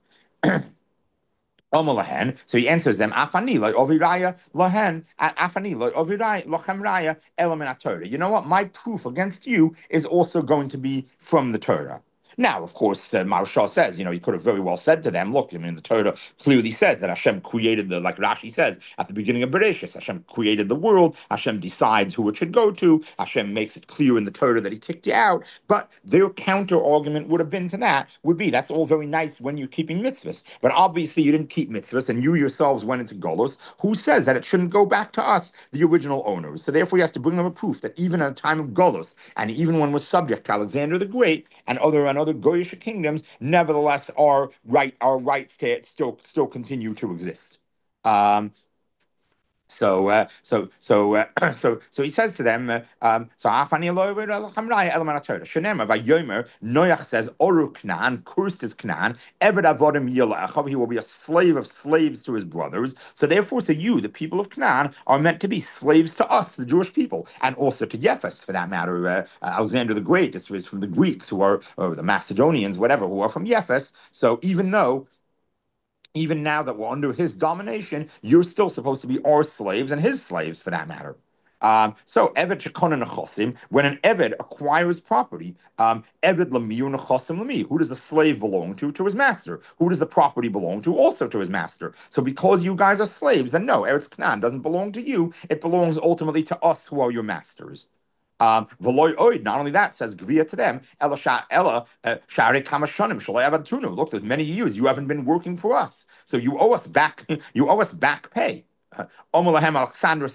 [SPEAKER 2] So he answers them, Afani lo oviraya lohen, Afani lo oviraya lochem raya element Torah. You know what? My proof against you is also going to be from the Torah. Now, of course, uh, Marshal says, you know, he could have very well said to them, look, I mean, the Torah clearly says that Hashem created the, like Rashi says, at the beginning of Bereshis, Hashem created the world, Hashem decides who it should go to, Hashem makes it clear in the Torah that he kicked you out, but their counter-argument would have been to that, would be, that's all very nice when you're keeping mitzvahs, but obviously you didn't keep mitzvahs, and you yourselves went into Golos, who says that it shouldn't go back to us, the original owners? So therefore he has to bring them a proof that even at a time of Golos, and even when we're subject to Alexander the Great, and other and other Goyish kingdoms, nevertheless, our right, our rights to still still continue to exist. Um, so, uh, so, so, uh, so, so he says to them, uh, um, so Afani Shenema Vayomer Noach says Oru Knan, cursed is Knan, Eved Avodim Yilachav, he will be a slave of slaves to his brothers. So therefore, so you, the people of Canaan, are meant to be slaves to us, the Jewish people, and also to Yefes, for that matter. Uh, uh, Alexander the Great, this was from the Greeks, who are, or the Macedonians, whatever, who are from Yefes. So even though even now that we're under his domination, you're still supposed to be our slaves and his slaves, for that matter. Um, so, Eved Shekona Nechosim, when an Eved acquires property, um, Eved Lamiu Nechosim Lami, who does the slave belong to? To his master. Who does the property belong to? Also to his master. So, because you guys are slaves, then no, Eretz Canaan doesn't belong to you. It belongs ultimately to us who are your masters. Um, not only that, says Gvia to them, Ella Ella Shari Kamashanim Shalay. Look, there's many years you haven't been working for us, so you owe us back. You owe us back pay. So Alexander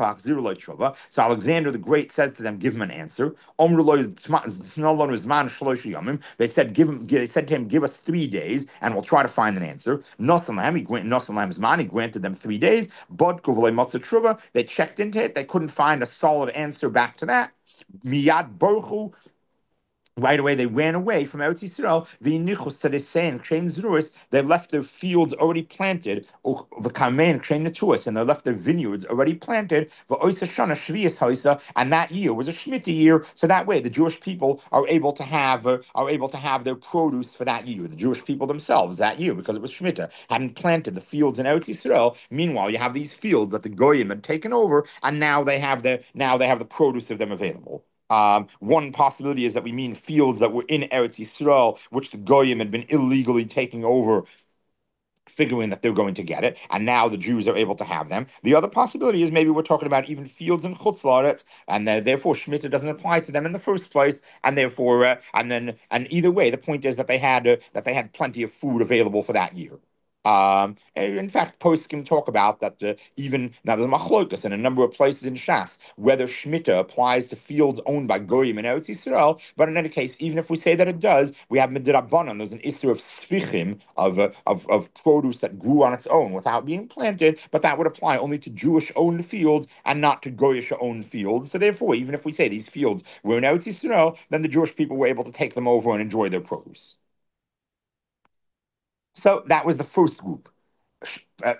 [SPEAKER 2] the Great says to them, give him an answer. They said, give him. They said to him, give us three days, and we'll try to find an answer. He granted them three days. They checked into it. They couldn't find a solid answer back to that. Miyad Borchu. Right away, they ran away from Eretz Yisrael. They left their fields already planted, and they left their vineyards already planted. And that year was a Shemitah year, so that way the Jewish people are able to have uh, are able to have their produce for that year. The Jewish people themselves that year, because it was Shemitah, hadn't planted the fields in Eretz Yisrael. Meanwhile, you have these fields that the Goyim had taken over, and now they have the now they have the produce of them available. Um, one possibility is that we mean fields that were in Eretz Yisrael, which the Goyim had been illegally taking over, figuring that they're going to get it, and now the Jews are able to have them. The other possibility is maybe we're talking about even fields in Chutz La'aretz, and uh, therefore Shemitah doesn't apply to them in the first place, and therefore, uh, and then, and either way, the point is that they had uh, that they had plenty of food available for that year. Um, in fact, poskim talk about that uh, even now there's machlokas in a number of places in Shas whether Shemitah applies to fields owned by Goyim in Eretz Yisrael. But in any case, even if we say that it does, we have Midrabanan. There's an issue of svichim of, uh, of of produce that grew on its own without being planted, but that would apply only to Jewish-owned fields and not to Goyish-owned fields. So therefore, even if we say these fields were in Eretz Yisrael, then the Jewish people were able to take them over and enjoy their produce. So that was the first group. Then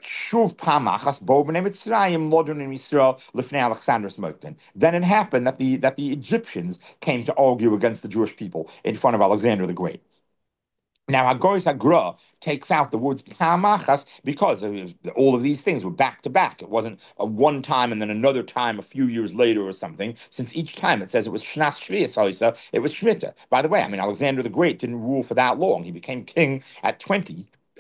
[SPEAKER 2] it happened that the that the Egyptians came to argue against the Jewish people in front of Alexander the Great. Now, Hagoris Hagra takes out the words Pamachas because all of these things were back to back. It wasn't a one time and then another time a few years later or something. Since each time it says it was Shnas Shvius Hoisa, it was Shemitah. By the way, I mean Alexander the Great didn't rule for that long. He became king at twenty.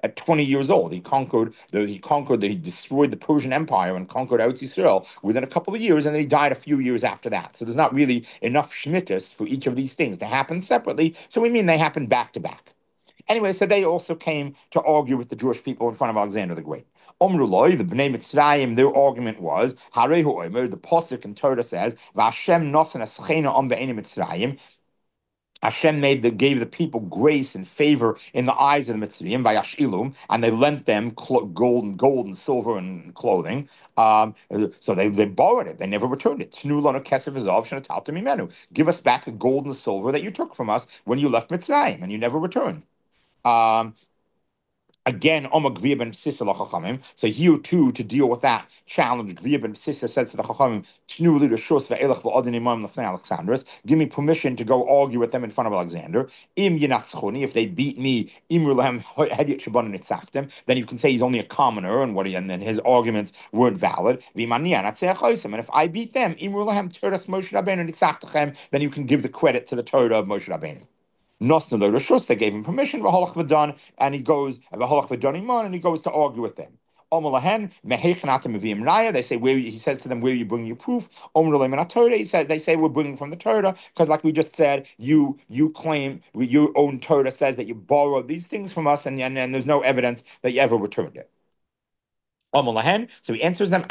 [SPEAKER 2] at twenty years old. He conquered the he conquered the, he destroyed the Persian Empire and conquered Eretz Yisrael within a couple of years, and then he died a few years after that. So there's not really enough Shemitahs for each of these things to happen separately. So we mean they happen back to back. Anyway, so they also came to argue with the Jewish people in front of Alexander the Great. Omruloi, the Bnei Mitzrayim, their argument was, Harehu Omer, the Pasuk in Torah says, V'Hashem nosen eschena om be'enim Mitzrayim, Hashem made the gave the people grace and favor in the eyes of the Mitzrayim, Vayashilum, and they lent them clo- gold and gold and silver and clothing. Um, so they, they borrowed it; they never returned it. Tnu lanu kesef v'zahav shenataltem mimenu. Give us back the gold and the silver that you took from us when you left Mitzrayim and you never returned. Um, Again, Omar Gvir ben Sissa Chachamim. So here too, to deal with that challenge, Gvir ben Sissa says to the Chachamim, Tnu li reshus ve'elach v'odin imam lefnei Alexandros. Give me permission to go argue with them in front of Alexander. Im yinatzchoni, if they beat me, imru lahem hediot shabon nitzachtem, then you can say he's only a commoner and what he, and then his arguments weren't valid. V'imani anatzeh choisem, and if I beat them, imru lahem Torahs Moshe Rabbeinu nitzachtechem, then you can give the credit to the Torah of Moshe Rabbeinu. Nosnu Rishus, they gave him permission, V'holach v'dan, and he goes, V'holach v'dan iman, and he goes to argue with them. Omalahen, Mehechanata Mevim Raya, they say, where he says to them, where you bring your proof. Omrulem Torah, he said, they say, we're bringing from the Torah, because like we just said, you you claim, your own Torah says that you borrowed these things from us, and, and, and there's no evidence that you ever returned it. So he answers them,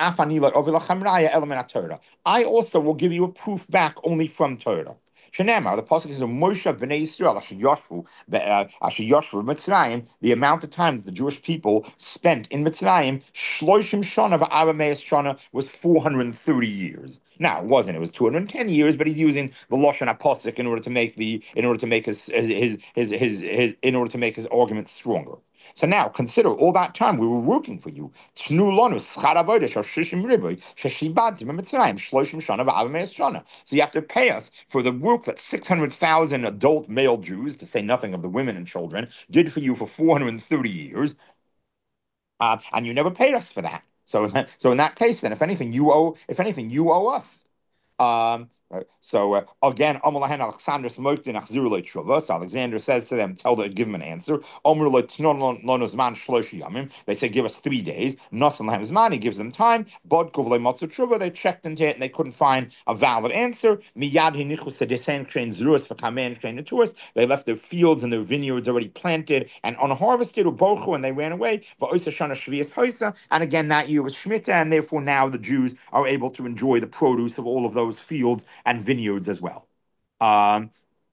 [SPEAKER 2] I also will give you a proof back only from Torah. Shenamar, the pasuk says, Moshe b'nei Yisrael asher yoshvu asher yoshvu Mitzrayim. The amount of time that the Jewish people spent in Mitzrayim, shloishim shana v'arameis shana, was four hundred thirty years. Now it wasn't; it was two hundred ten years. But he's using the lashon pasuk in order to make the in order to make his his his his, his in order to make his argument stronger. So now consider all that time we were working for you. So you have to pay us for the work that six hundred thousand adult male Jews, to say nothing of the women and children, did for you for four hundred thirty years, uh, and you never paid us for that. So, so in that case, then, if anything, you owe. If anything, you owe us. Um, So uh, again, Alexander Alexander says to them, tell them, give him an answer. They say, give us three days. He gives them time. They checked into it and they couldn't find a valid answer. They left their fields and their vineyards already planted and unharvested, and they ran away. And again, that year was Shemitah, and therefore now the Jews are able to enjoy the produce of all of those fields and vineyards as well. Um,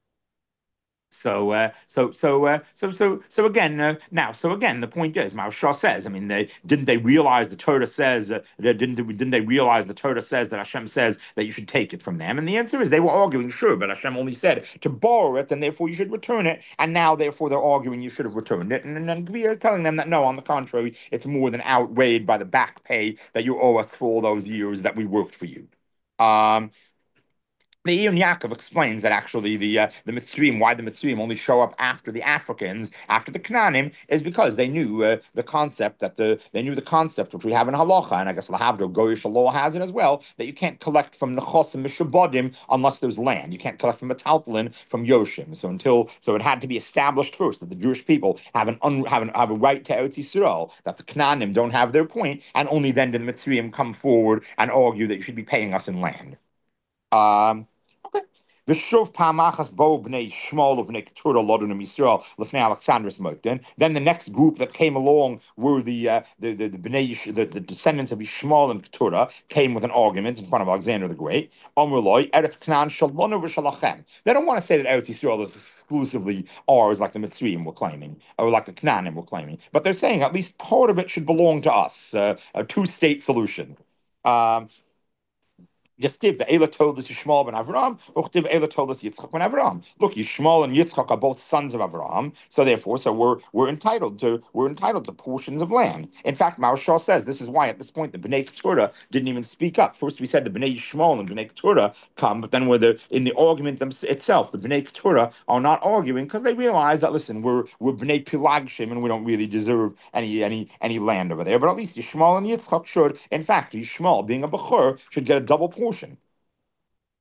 [SPEAKER 2] so, uh, so, so, uh, so, so, so again, uh, now, so again, the point is, Maharsha says, I mean, they didn't they realize the Torah says, uh, didn't didn't they realize the Torah says that Hashem says that you should take it from them? And the answer is they were arguing, sure, but Hashem only said to borrow it, and therefore you should return it. And now, therefore, they're arguing you should have returned it. And, and then Gvir is telling them that no, on the contrary, it's more than outweighed by the back pay that you owe us for all those years that we worked for you. Um, The Eon Yaakov explains that actually the uh, the Mitzrayim, why the Mitzrayim only show up after the Africans, after the Canaanim, is because they knew uh, the concept that the they knew the concept which we have in Halacha, and I guess Lahavdo Goyish law has it as well, that you can't collect from Nechos and Mishabodim unless there's land. You can't collect from Metaltalin from Yoshim. So until so it had to be established first that the Jewish people have an un, have, an, have a right to Eretz Yisrael, that the Canaanim don't have their point, and only then did the Mitzrayim come forward and argue that you should be paying us in land. Um, okay. The Shuv Pamachas Bo Bnei Shmuel of Bnei Keturah Lodunim Yisrael Lefnei Alexandrus Mokden. Then the next group that came along were the uh, the the the, Bnei, the the descendants of Yishmael and Keturah came with an argument in front of Alexander the Great. Amruloi Eretz Canaan Shalonu v'Shalachem. They don't want to say that Eretz Yisrael is exclusively ours, like the Mitzrayim were claiming, or like the Canaanim were claiming. But they're saying at least part of it should belong to us. Uh, a two-state solution. Um, Yachtiv ve'ela told us Yishmael ben Avraham, Uchtiv ve'ela told us Yitzchak ben Avraham. Look, Yishmael and Yitzchak are both sons of Avraham, so therefore, so we're we're entitled to we're entitled to portions of land. In fact, Maharsha says this is why at this point the Bnei Keturah didn't even speak up. First, we said the Bnei Yishmael and Bnei Keturah come, but then we're the in the argument them, itself, the Bnei Keturah are not arguing because they realize that listen, we're we're Bnei Pilagshim and we don't really deserve any any any land over there. But at least Yishmael and Yitzchak should. In fact, Yishmael, being a Bechor, should get a double portion.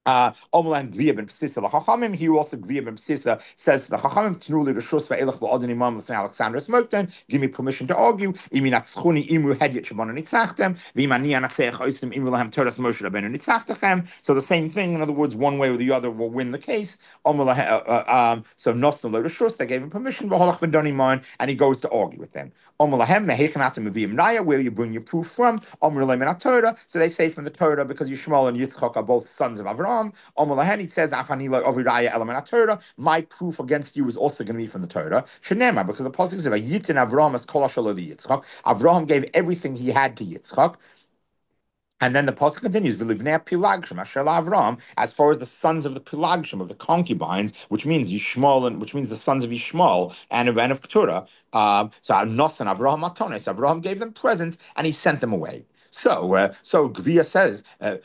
[SPEAKER 2] Uh, Omelan Gvia ben Psisa. The Chachamim here also Gvia ben Psisa says the Chachamim Tnuli the Shus ve'elach v'odin imam l'fnei Alexander Smokton. Give me permission to argue. Imi natzchuni imru hedyet shabon nitzachtem. V'imani anatzeich oisim imru lahem toras Moshe Rabbeinu nitzachtachem. So the same thing. In other words, one way or the other will win the case. Omelah, uh, um, so Nosno lo the Shus. They gave him permission. V'holach v'doni man, and he goes to argue with them. Omelahem mehechanatim meviyim naya. Where you bring your proof from? Omerulem in Torah. So they say from the Torah because Yishmael and Yitzchak are both sons of Avraham. Omelahen, he says, Afanila Oviraya Element Torah. My proof against you is also going to be from the Torah. Shenema, because the pasuk says, Yitin Avraham as Kol Yitzchak. Avraham gave everything he had to Yitzchak. And then the pasuk continues, "V'livnei pilagshim asher Avram." As far as the sons of the pilagshim, of the concubines, which means Yishmael, and which means the sons of Yishmael and of and of Keturah. Uh, so Nosan Avraham Matones. Avraham gave them presents and he sent them away. So, uh, so Gvia says, uh,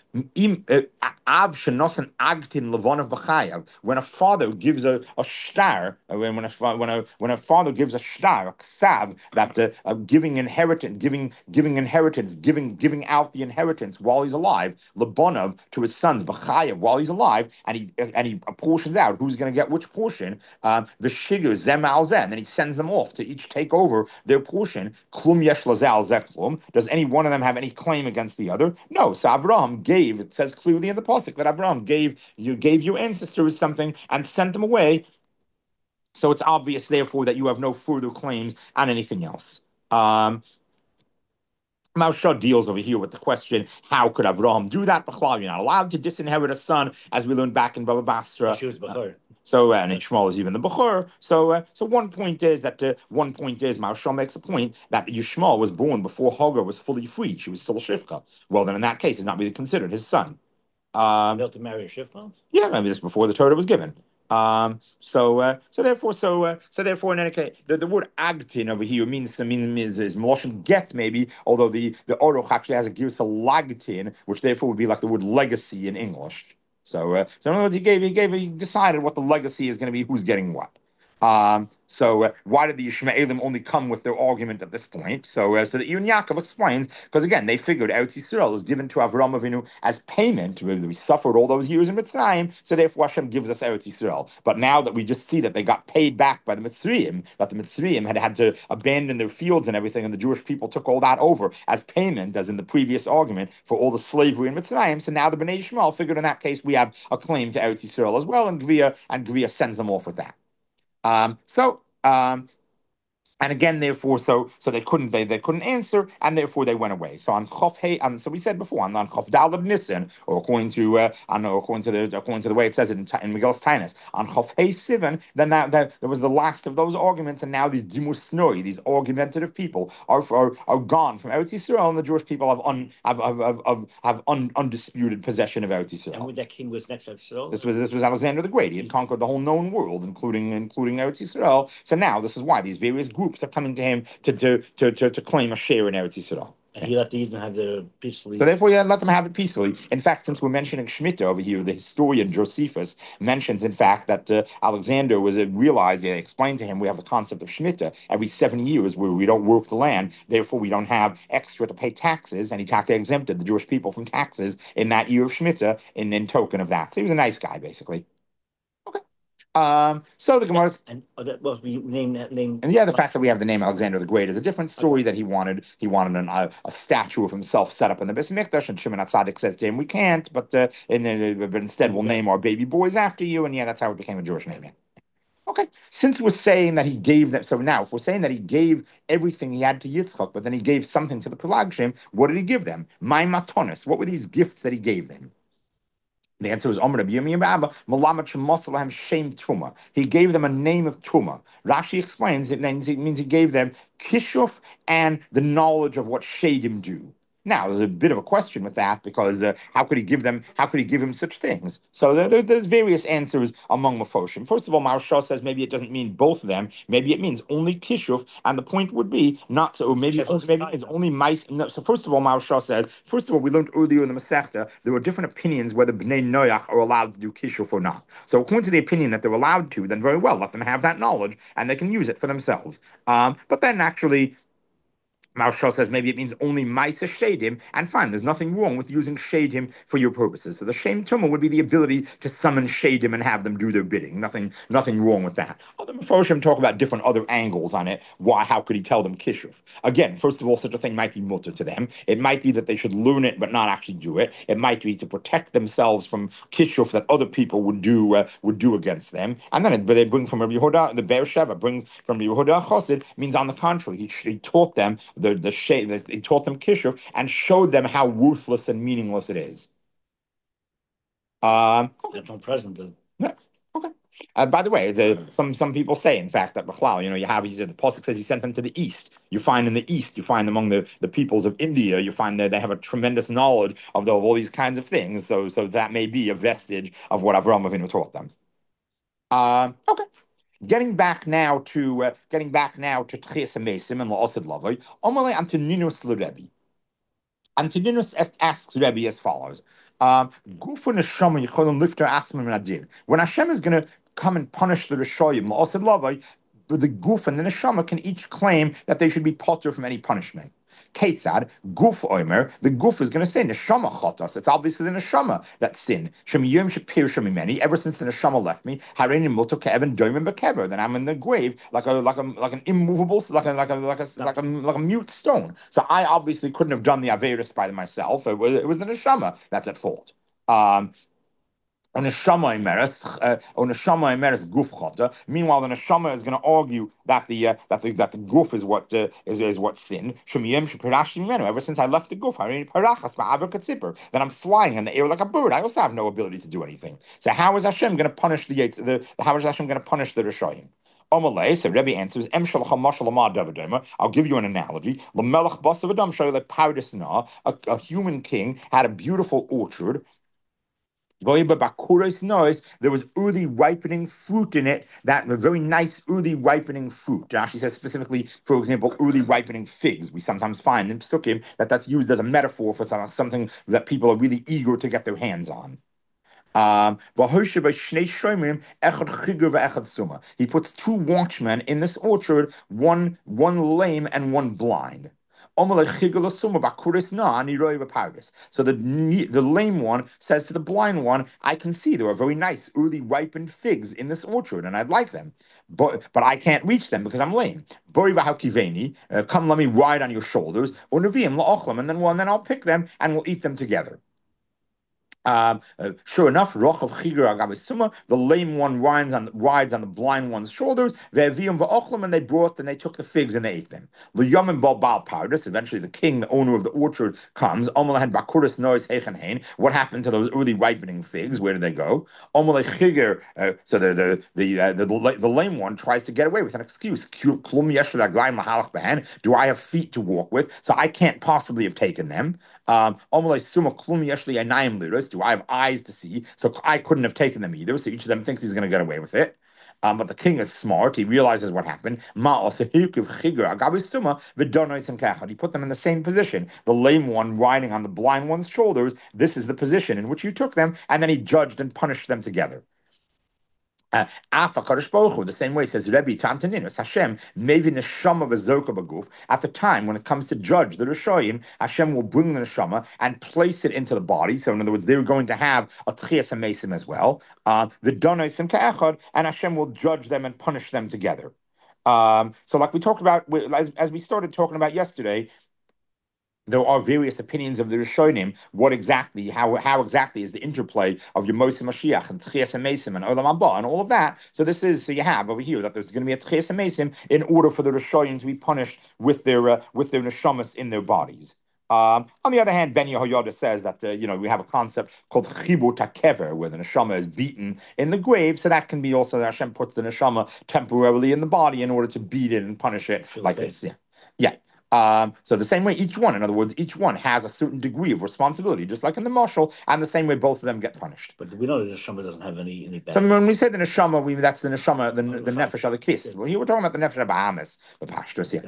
[SPEAKER 2] Av shenosan agtin levonav b'chayav. When a father gives a, a shtar, uh, when a when a when a father gives a shtar, a ksav, that uh, uh, giving inheritance, giving giving inheritance, giving giving out the inheritance while he's alive, lebonov to his sons b'chayav while he's alive, and he uh, and he portions out who's going to get which portion. Um, the shigur zem al zeh, and then he sends them off to each take over their portion. Klum yesh lazal zeklum. Does any one of them have any claim against the other? No. So Avraham gave, it says clearly in the pasuk that Avraham gave you gave your ancestors something and sent them away. So it's obvious, therefore, that you have no further claims on anything else. Um, Mausha deals over here with the question, how could Avraham do that? You're not allowed to disinherit a son, as we learned back in Baba Basra.
[SPEAKER 1] She was Bachar.
[SPEAKER 2] So, uh, and Ishmael is even the Bechor. So, uh, so one point is that uh, one point is Maharshal makes a point that Yishmael was born before Hagar was fully freed. She was still a Shivcha. Well, then in that case, he's not really considered his son. Um,
[SPEAKER 1] Built to marry a Shivcha?
[SPEAKER 2] Yeah, maybe this before the Torah was given. Um, so, uh, so therefore, so, uh, so therefore, in any case, the, the word agtin over here means, means is Moshe get maybe, although the the Oroch actually has a gives a lagtin, which therefore would be like the word legacy in English. So, uh, so in other words, he gave, he gave, he decided what the legacy is going to be, who's getting what. Um, so uh, why did the Yishmaelim only come with their argument at this point? So, uh, so that Ibn Yaakov explains, because again, they figured Eretz Yisrael was given to Avraham Avinu as payment. We suffered all those years in Mitzrayim, so therefore Hashem gives us Eretz Yisrael. But now that we just see that they got paid back by the Mitzrayim, that the Mitzrayim had had to abandon their fields and everything, and the Jewish people took all that over as payment, as in the previous argument, for all the slavery in Mitzrayim. So now the Bnei Yishmael figured in that case we have a claim to Eretz Yisrael as well, and Gvia and Gvia sends them off with that. Um, so, um, and again, therefore, so so they couldn't they they couldn't answer, and therefore they went away. So on Chof Hey, and so we said before on on Chof Dalad Nissen, or according to uh, on according to the according to the way it says it in, in Megillus Tainus, on Chof Hey Sivan, then that, that there was the last of those arguments, and now these Dimusnoi, these argumentative people, are are, are gone from Eretz Yisrael, and the Jewish people have un have have have, have, have un, undisputed possession of Eretz Yisrael.
[SPEAKER 1] And when that king was next to Yisrael,
[SPEAKER 2] this was this was Alexander the Great. He had conquered the whole known world, including including Eretz Yisrael. So now this is why these various groups are coming to him to to to to, to claim a share in Eretz Yisrael.
[SPEAKER 1] And he let the Eden have their peacefully.
[SPEAKER 2] So therefore, yeah, let them have it peacefully. In fact, since we're mentioning Shemitah over here, the historian Josephus mentions, in fact, that uh, Alexander was uh, realized, they explained to him, we have the concept of Shemitah every seven years where we don't work the land, therefore we don't have extra to pay taxes, and he taka exempted the Jewish people from taxes in that year of Shemitah in, in token of that. So he was a nice guy, basically. Okay. Um, so the Gemara,
[SPEAKER 1] and uh, that was we name that name.
[SPEAKER 2] And yeah, the fact that we have the name Alexander the Great is a different story. That he wanted, he wanted an, uh, a statue of himself set up in the Beis Mikdash, and Shimon HaTzadik says to him, "We can't, but uh, and then, uh, but instead we'll name our baby boys after you." And yeah, that's how it became a Jewish name. Yeah. Okay, since we're saying that he gave them, so now if we're saying that he gave everything he had to Yitzchak, but then he gave something to the Pelagshim, what did he give them? My matonis. What were these gifts that he gave them? The answer was Omer Rabbi Yirmiyah Abba, Malamat Shemosalahem Shem Truma. He gave them a name of Truma. Rashi explains it means, it means he gave them kishuf and the knowledge of what shadim do. Now, there's a bit of a question with that because uh, how could he give them? How could he give him such things? So there, there, there's various answers among Mefoshim. First of all, Maharshal says maybe it doesn't mean both of them. Maybe it means only kishuf, and the point would be not so. Maybe maybe it's only mice. No, so first of all, Maharshal says. First of all, we learned earlier in the Masechta there were different opinions whether Bnei Noach are allowed to do kishuf or not. So according to the opinion that they're allowed to, then very well, let them have that knowledge and they can use it for themselves. Um, but then actually. Marshall says maybe it means only Maisa Shadim, and fine, there's nothing wrong with using Shadim for your purposes. So the Shem Tumah would be the ability to summon Shadim and have them do their bidding. Nothing nothing wrong with that. Other Mephoshim talk about different other angles on it. Why, how could he tell them Kishuf? Again, first of all, such a thing might be mutter to them. It might be that they should learn it but not actually do it. It might be to protect themselves from Kishuf that other people would do uh, would do against them. And then it, but they bring from Rabbi Yehuda, the Be'er Sheva brings from Rabbi Yehuda Chosid, means on the contrary, he, he taught them the the shade that he taught them Kishuv and showed them how worthless and meaningless it is. Um,
[SPEAKER 1] That's from present. Then.
[SPEAKER 2] Yeah. Okay. Uh, by the way, the, some some people say, in fact, that Bechlal, you know, you have, he said, the Pasuk says he sent them to the east. You find in the east, you find among the, the peoples of India, you find that they have a tremendous knowledge of, the, of all these kinds of things. So so that may be a vestige of what Avraham Avinu taught them. Um, okay. Getting back now to uh, getting back now to Tchias HaMesim and La'asad Lavoi, Omalei Antoninus L'Rebbe. Antoninus asks Rebbe as follows: um, When Hashem is going to come and punish the Rishoyim, La'asad Lavoi, the Guf and the Neshama can each claim that they should be potter from any punishment. Ketzad, Guf Oimer, the Guf is going to say Neshama Chotos. It's obviously the Neshama that sin. Shemiyum Shapir Shemimeni. Ever since the Neshama left me, Harein Muto Kevan Doimim Bekever. Then I'm in the grave like a like a like an immovable like a like a like a like a like a mute stone. So I obviously couldn't have done the Averis by myself. It was it was the Neshama that's at fault. Um, On the Neshama Imeres, on the Neshama Imeres Guf Chota. Meanwhile, the Neshama is going to argue that the uh, that the that the Guf is what uh, is is what sin. Shemiyem Shepirash Menu. Ever since I left the Guf, I already parachas ma'aver katzipper. Then I'm flying in the air like a bird. I also have no ability to do anything. So how is Hashem going to punish the the how is Hashem going to punish the Rishoyim? Omalei, so Rebbe answers, I'll give you an analogy. A human king had a beautiful orchard. There was early ripening fruit in it, that very nice early ripening fruit. Rashi says specifically, for example, early ripening figs. We sometimes find in Psukim that that's used as a metaphor for something that people are really eager to get their hands on. Um, he puts two watchmen in this orchard, one one lame and one blind. So the the lame one says to the blind one, I can see there are very nice early ripened figs in this orchard, and I'd like them, but but I can't reach them because I'm lame. Uh, come, let me ride on your shoulders, and then well, and then I'll pick them and we'll eat them together. Um, uh, sure enough, Roch of Chigur Agabisuma, the lame one rides on, rides on the blind one's shoulders, Ve'aviyim va'ochlam, and they brought and they took the figs and they ate them. L'yomim bal bal pardes, eventually the king, the owner of the orchard, comes. Omaleh bakuris nois heichen hein. What happened to those early ripening figs? Where did they go? Omaleh Chigur, uh, so the the the, uh, the the the lame one tries to get away with an excuse. Klum yesh l'aglayim mahalach behen. Do I have feet to walk with? So I can't possibly have taken them. Um, do I have eyes to see? So I couldn't have taken them either. So each of them thinks he's going to get away with it. Um, but the king is smart. He realizes what happened. He put them in the same position. The lame one riding on the blind one's shoulders. This is the position in which you took them. And then he judged and punished them together. Uh, the same way says Rebbe to Antoninus, Hashem, maybe neshama v'zoka b'guf. At the time when it comes to judge the Rishoyim, Hashem will bring the neshama and place it into the body. So in other words, they're going to have a tchias hamesim as well. Uh, the donoisim ka'echad, and Hashem will judge them and punish them together. Um, so like we talked about, as, as we started talking about yesterday, there are various opinions of the Rishonim. What exactly, how how exactly is the interplay of Yemosim Mashiach and Tchias HaMesim and Olam Haba and all of that? So this is, so you have over here that there's going to be a Tchias HaMesim in order for the Rishonim to be punished with their uh, with their neshamas in their bodies. Um, on the other hand, Ben Yehoyada says that uh, you know we have a concept called Chibur Takever, where the neshama is beaten in the grave. So that can be also that Hashem puts the neshama temporarily in the body in order to beat it and punish it like this. Yeah, yeah. Um, so the same way each one, in other words, each one has a certain degree of responsibility, just like in the marshal, and the same way both of them get punished.
[SPEAKER 1] But we know the neshama doesn't have any any.
[SPEAKER 2] So when we say the neshama, we that's the neshama, the, the nefesh of the kiss. Well, here we're talking about the nefesh of Bahamas, the pashtus, yeah. yeah.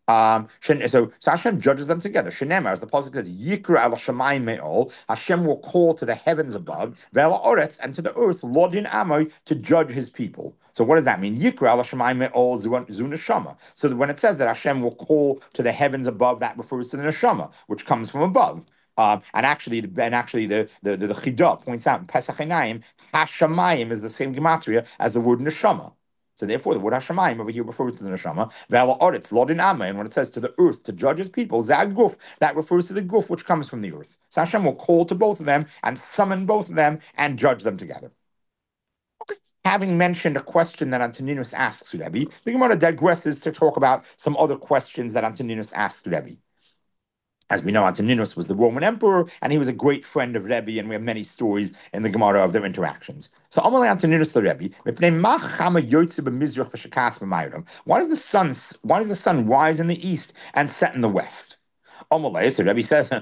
[SPEAKER 2] Um, so, so Hashem judges them together. Shenemar, as the pasuk says, Yikra al Shemayim me'ol. Hashem will call to the heavens above, ve'al oretz, and to the earth, Lodin Amoy, to judge his people. So what does that mean? Yikra al Shemayim me'ol zu neshama. So that when it says that Hashem will call to the heavens above, that refers to the neshama, which comes from above. Um, and actually, and actually, the the the, the Chidah points out in Pesach Einayim, Hashemayim is the same gematria as the word neshama. So therefore, the word Hashemayim over here refers to the neshama. Ve'al oretz lodin ama, and when it says to the earth to judge his people, zag guf, that refers to the guf which comes from the earth. So Hashem will call to both of them and summon both of them and judge them together. Okay. Having mentioned a question that Antoninus asks Rebbe, the Gemara digresses to talk about some other questions that Antoninus asks Rebbe. As we know, Antoninus was the Roman emperor, and he was a great friend of Rebbe, and we have many stories in the Gemara of their interactions. So, Amalei Antoninus the Rebbe, why does the sun, why does the sun rise in the east and set in the west? Amalei, so Rebbe says,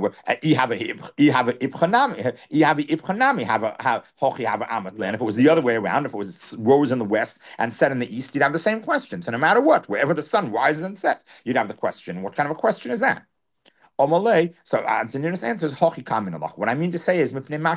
[SPEAKER 2] if it was the other way around, if it was rose in the west and set in the east, you'd have the same question. So, no matter what, wherever the sun rises and sets, you'd have the question. What kind of a question is that? Omalei, so Antoninus answers, what I mean to say is,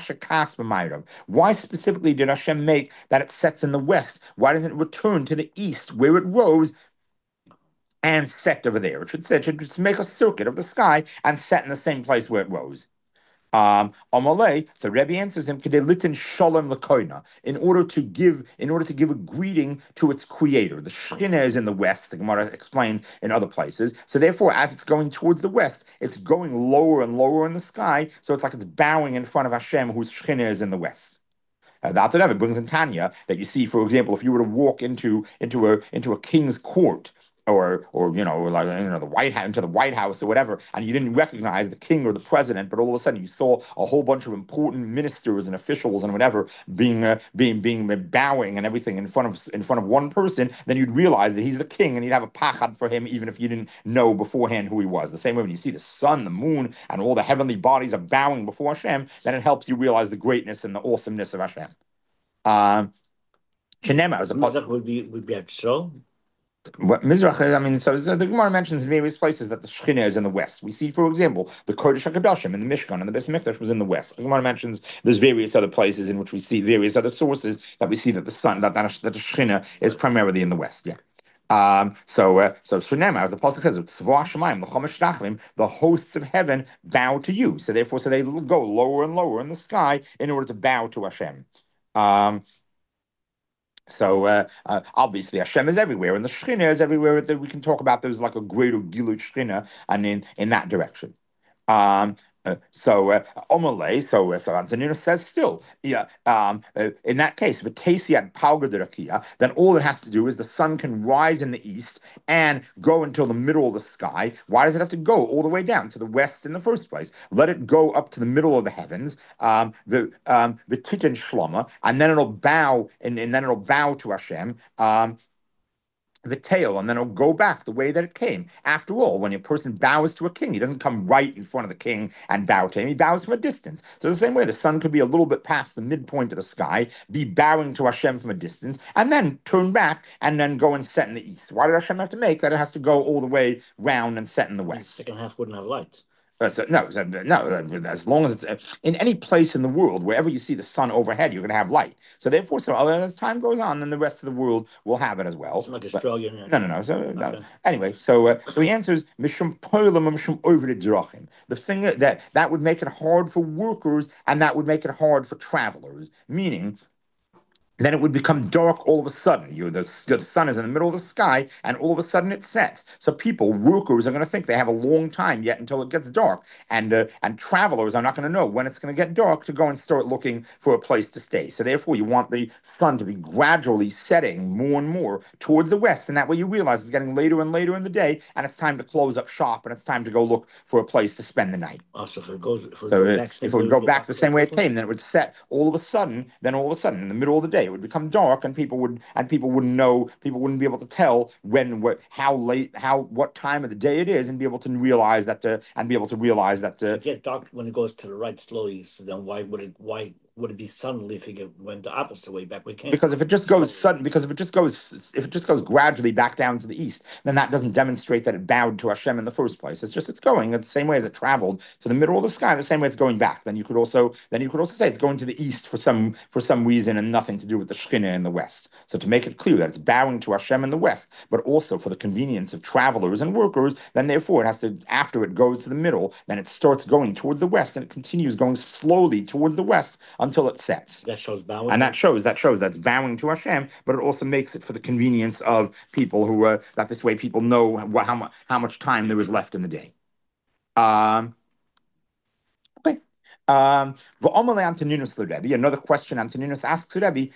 [SPEAKER 2] why specifically did Hashem make that it sets in the west? Why doesn't it return to the east, where it rose and set over there? It should, it should just make a circuit of the sky and set in the same place where it rose. Um, so Rebbe answers him, shalom lekoina, in order to give, in order to give a greeting to its creator. The Shekhinah is in the west, the Gemara explains in other places. So therefore, as it's going towards the west, it's going lower and lower in the sky. So it's like it's bowing in front of Hashem, whose Shekhinah is in the west. Uh, that's it. It brings in Tanya that you see, for example, if you were to walk into into a into a king's court, or or you know, like you know, the White House, into the White House or whatever, and you didn't recognize the king or the president, but all of a sudden you saw a whole bunch of important ministers and officials and whatever being uh, being being bowing and everything in front of in front of one person, then you'd realize that he's the king, and you'd have a pachad for him, even if you didn't know beforehand who he was. The same way when you see the sun, the moon, and all the heavenly bodies are bowing before Hashem, then it helps you realize the greatness and the awesomeness of Hashem. Um, Shenema, as
[SPEAKER 1] a would be would be actual.
[SPEAKER 2] What Mizrach, I mean, so, so the Gemara mentions in various places that the Shekhinah is in the west. We see, for example, the Kodesh HaKadoshim in the Mishkan and the Beis Mikdash was in the west. The Gemara mentions there's various other places in which we see various other sources that we see that the sun, that, that, that the Shekhinah is primarily in the west. Yeah. Um, so, uh, so Shenema, as the Apostle says, the hosts of heaven bow to you. So therefore, so they go lower and lower in the sky in order to bow to Hashem. Um, So uh, uh, obviously Hashem is everywhere, and the Shekhinah is everywhere. That we can talk about there's like a greater Gilut Shekhinah, and in in that direction. Um, uh, so uh, Omalei, so uh, so Antoninus says still, yeah. Um, uh, in that case, V'teisiat Palgadirakia, then all it has to do is the sun can rise in the east and go until the middle of the sky. Why does it have to go all the way down to the west in the first place? Let it go up to the middle of the heavens, um, the um, the Titan Shlama, and then it'll bow, and, and then it'll bow to Hashem. Um, the tail, and then it'll go back the way that it came. After all, when a person bows to a king, he doesn't come right in front of the king and bow to him. He bows from a distance. So the same way, the sun could be a little bit past the midpoint of the sky, be bowing to Hashem from a distance, and then turn back and then go and set in the east. Why did Hashem have to make that? It has to go all the way round and set in the west.
[SPEAKER 1] The second half wouldn't have light.
[SPEAKER 2] Uh, so, no, so, no. As long as it's uh, in any place in the world, wherever you see the sun overhead, you're going to have light. So therefore, so as time goes on, then the rest of the world will have it as well.
[SPEAKER 1] It's like Australia.
[SPEAKER 2] But, no, no, no. So okay. no. Anyway, so uh, so he answers mishum poilam mishum over the drachim. The thing that that would make it hard for workers, and that would make it hard for travelers. Meaning, then it would become dark all of a sudden. You, the, the sun is in the middle of the sky, and all of a sudden it sets. So people, workers, are going to think they have a long time yet until it gets dark, and uh, and travelers are not going to know when it's going to get dark to go and start looking for a place to stay. So therefore, you want the sun to be gradually setting more and more towards the west, and that way you realize it's getting later and later in the day, and it's time to close up shop, and it's time to go look for a place to spend the night.
[SPEAKER 1] Oh, so if it goes, if it,
[SPEAKER 2] so
[SPEAKER 1] goes
[SPEAKER 2] it,
[SPEAKER 1] back,
[SPEAKER 2] if it would go back the same way it came, then it would set all of a sudden. Then all of a sudden, in the middle of the day, it would become dark, and people would and people wouldn't know, people wouldn't be able to tell when, what, how late, how, what time of the day it is, and be able to realize that, uh, and be able to realize that. Uh,
[SPEAKER 1] it gets dark when it goes to the right slowly. So then, why would it? Why would it be suddenly if it went the opposite way back? We can't.
[SPEAKER 2] Because if it just goes sudden, because if it just goes, if it just goes gradually back down to the east, then that doesn't demonstrate that it bowed to Hashem in the first place. It's just it's going the same way as it traveled to the middle of the sky, the same way it's going back. Then you could also then you could also say it's going to the east for some for some reason and nothing to do with the Shekhinah in the west. So to make it clear that it's bowing to Hashem in the west, but also for the convenience of travelers and workers, then therefore it has to after it goes to the middle, then it starts going towards the west and it continues going slowly towards the west until it sets.
[SPEAKER 1] That shows bowing.
[SPEAKER 2] And that shows that shows that's bowing to Hashem, but it also makes it for the convenience of people who uh, that this way people know how, how much how much time there is left in the day. Um, okay. Um, another question Antoninus asks Rebbe,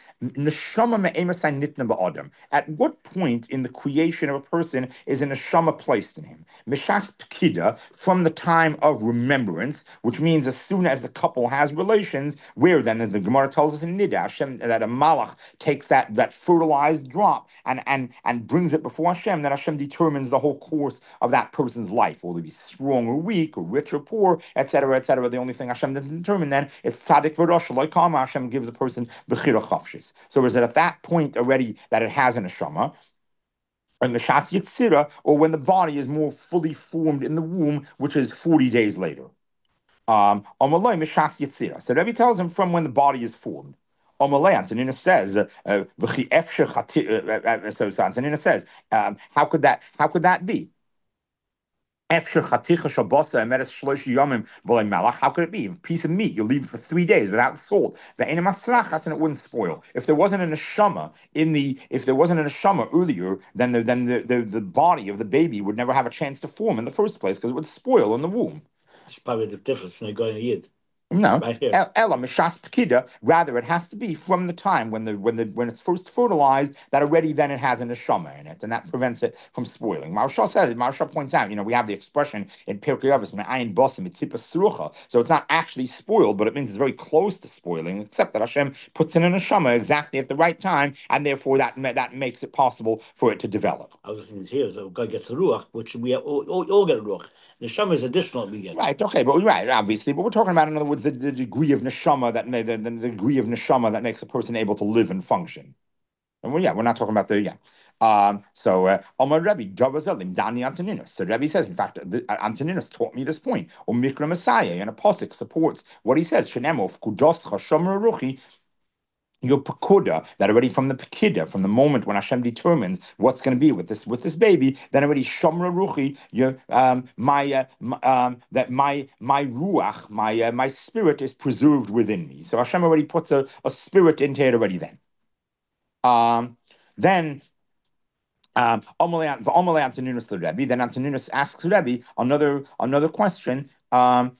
[SPEAKER 2] at what point in the creation of a person is a neshama placed in him? Mishas Pekida, from the time of remembrance, which means as soon as the couple has relations, where then, as the Gemara tells us in Nida, Hashem, that a malach takes that, that fertilized drop and, and, and brings it before Hashem, that Hashem determines the whole course of that person's life. Will he be strong or weak, or rich or poor, et cetera, et cetera. The only thing Hashem doesn't determine then is tzaddik v'rosh loy kama, Hashem gives a person b'chira chavshis. So is it at that point already that it has an neshama, and the shas yitzira, or when the body is more fully formed in the womb, which is forty days later? Um, Amalei mishas yitzira. So Rebbe tells him from when the body is formed. Amalei, Antonina says, uh, uh, so Antonina says, um, how could that? How could that be? How could it be? A piece of meat, you leave it for three days without salt, and it wouldn't spoil. If there wasn't a neshama in the, if there wasn't a neshama earlier, then the then the, the, the body of the baby would never have a chance to form in the first place because it would spoil in the womb.
[SPEAKER 1] It's probably the difference when they go in Yid.
[SPEAKER 2] No, Ella Mishas Pekida. Rather, it has to be from the time when the when the when it's first fertilized that already then it has a neshama in it, and that prevents it from spoiling. Maharshal says, Maharshal points out, you know, we have the expression in Pirkei Avos, "Me'ayin basim etipas srucha," so it's not actually spoiled, but it means it's very close to spoiling, except that Hashem puts in a neshama exactly at the right time, and therefore that that makes it possible for it to develop.
[SPEAKER 1] I was listening to here, so God gets a ruach, which we all, all, all get a ruach. Neshama is additional we get.
[SPEAKER 2] Right, okay, but right, obviously, but we're talking about, in other words, the, the degree of neshama that the, the, the degree of neshama that makes a person able to live and function. And well, yeah, we're not talking about the yeah. Um, so Omar Rebbe, Davazalim, Dani Antoninus. So Rebbe says, in fact, the, uh, Antoninus taught me this point. Or Mikra Messiah, and a posik supports what he says. Shenemov Kudos Chashomer Ruchi. Your pakuda, that already from the pekida, from the moment when Hashem determines what's going to be with this with this baby, then already shomra ruchi, your um, my uh, um, that my my ruach, my uh, my spirit is preserved within me. So Hashem already puts a, a spirit into it already. Then, um, then. Um, then Antoninus asks Rebbe another another question. Um,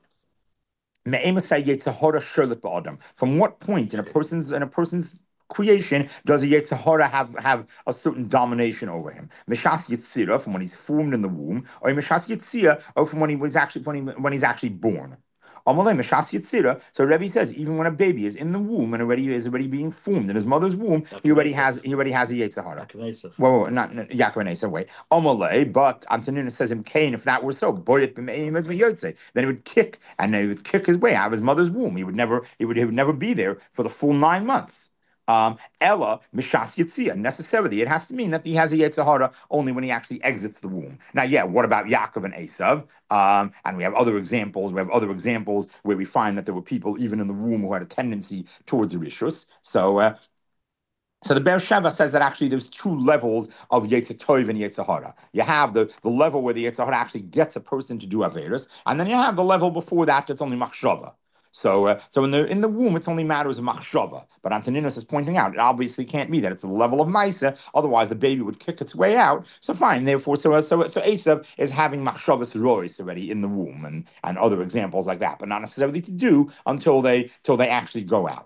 [SPEAKER 2] From what point in a person's in a person's creation does a Yetzirah have have a certain domination over him? Mishas Yetzirah, from when he's formed in the womb, or Mishas Yetzirah, or from when he was actually when, he, when he's actually born. So Rebbe says even when a baby is in the womb and already is already being formed in his mother's womb, he already has he already has a Yetzirah. Whoa, whoa, not Yaakov and Esav. Wait, Amalei. But Antoninus says in Cain, if that were so, then he would kick and he would kick his way out of his mother's womb. He would never he would he would never be there for the full nine months. Um, Ella Mishas Yitzia. Necessarily, it has to mean that he has a Yetzirah only when he actually exits the womb. Now, yeah, what about Yaakov and Esav? Um, and we have other examples. We have other examples where we find that there were people even in the womb who had a tendency towards Rishus. So, uh, so the Be'er Sheva says that actually there's two levels of Yetzer Tov and Yetzer Hara. You have the, the level where the Yetzer Hara actually gets a person to do Averis, and then you have the level before that that's only Machshava. So, uh, so in the in the womb, it's only matters of machshava. But Antoninus is pointing out it obviously can't be that it's the level of Maisa. Otherwise, the baby would kick its way out. So fine. Therefore, so uh, so so Esav is having machshavas rois already in the womb, and and other examples like that, but not necessarily to do until they till they actually go out.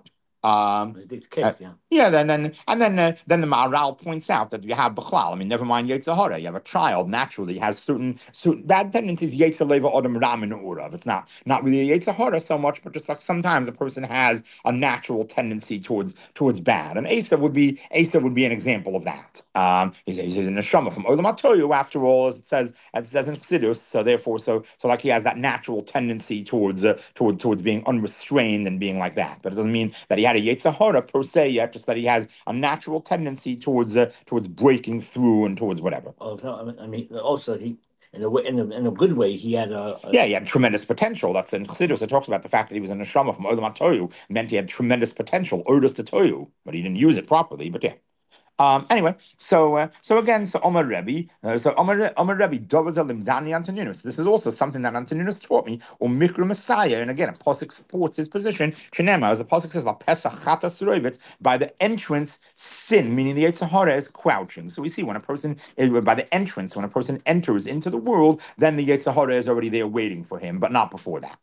[SPEAKER 2] Um,
[SPEAKER 1] Cake, yeah.
[SPEAKER 2] Uh, yeah, then then and then uh, then the Maharal points out that you have Bechlal. I mean, never mind Yetzer Hara. You have a child naturally has certain certain bad tendencies. Yetzer Leva Odom Ram and Urav. It's not not really a Yetzer Hara so much, but just like sometimes a person has a natural tendency towards towards bad. And Asa would be Asa would be an example of that. Um, he's, he's a neshama from Olam HaToyu, after all, as it says as it says in Chassidus. So therefore, so so like he has that natural tendency towards uh, towards towards being unrestrained and being like that. But it doesn't mean that he had a Yetzer Hara per se yet, just that he has a natural tendency towards uh, towards breaking through and towards whatever.
[SPEAKER 1] Oh no, I mean, I mean also he in a way, in a, in a good way, he had a, a
[SPEAKER 2] yeah, he had tremendous potential. That's in Chassidus. It talks about the fact that he was a neshama from Olam HaToyu, meant he had tremendous potential, Odas to Toyu, but he didn't use it properly. But yeah. Um, anyway, so uh, so again, so Omer Rebbe, uh, so Omer Omer Rebbe, Dovaz Limdani Antoninus. This is also something that Antoninus taught me, or Mikra Messiah, and again, a Pasuk supports his position. Shenema, as the Pasuk says, La Pesach Chata Suroivitz, by the entrance sin, meaning the Yetzer Hara is crouching. So we see when a person, by the entrance, when a person enters into the world, then the Yetzer Hara is already there waiting for him, but not before that.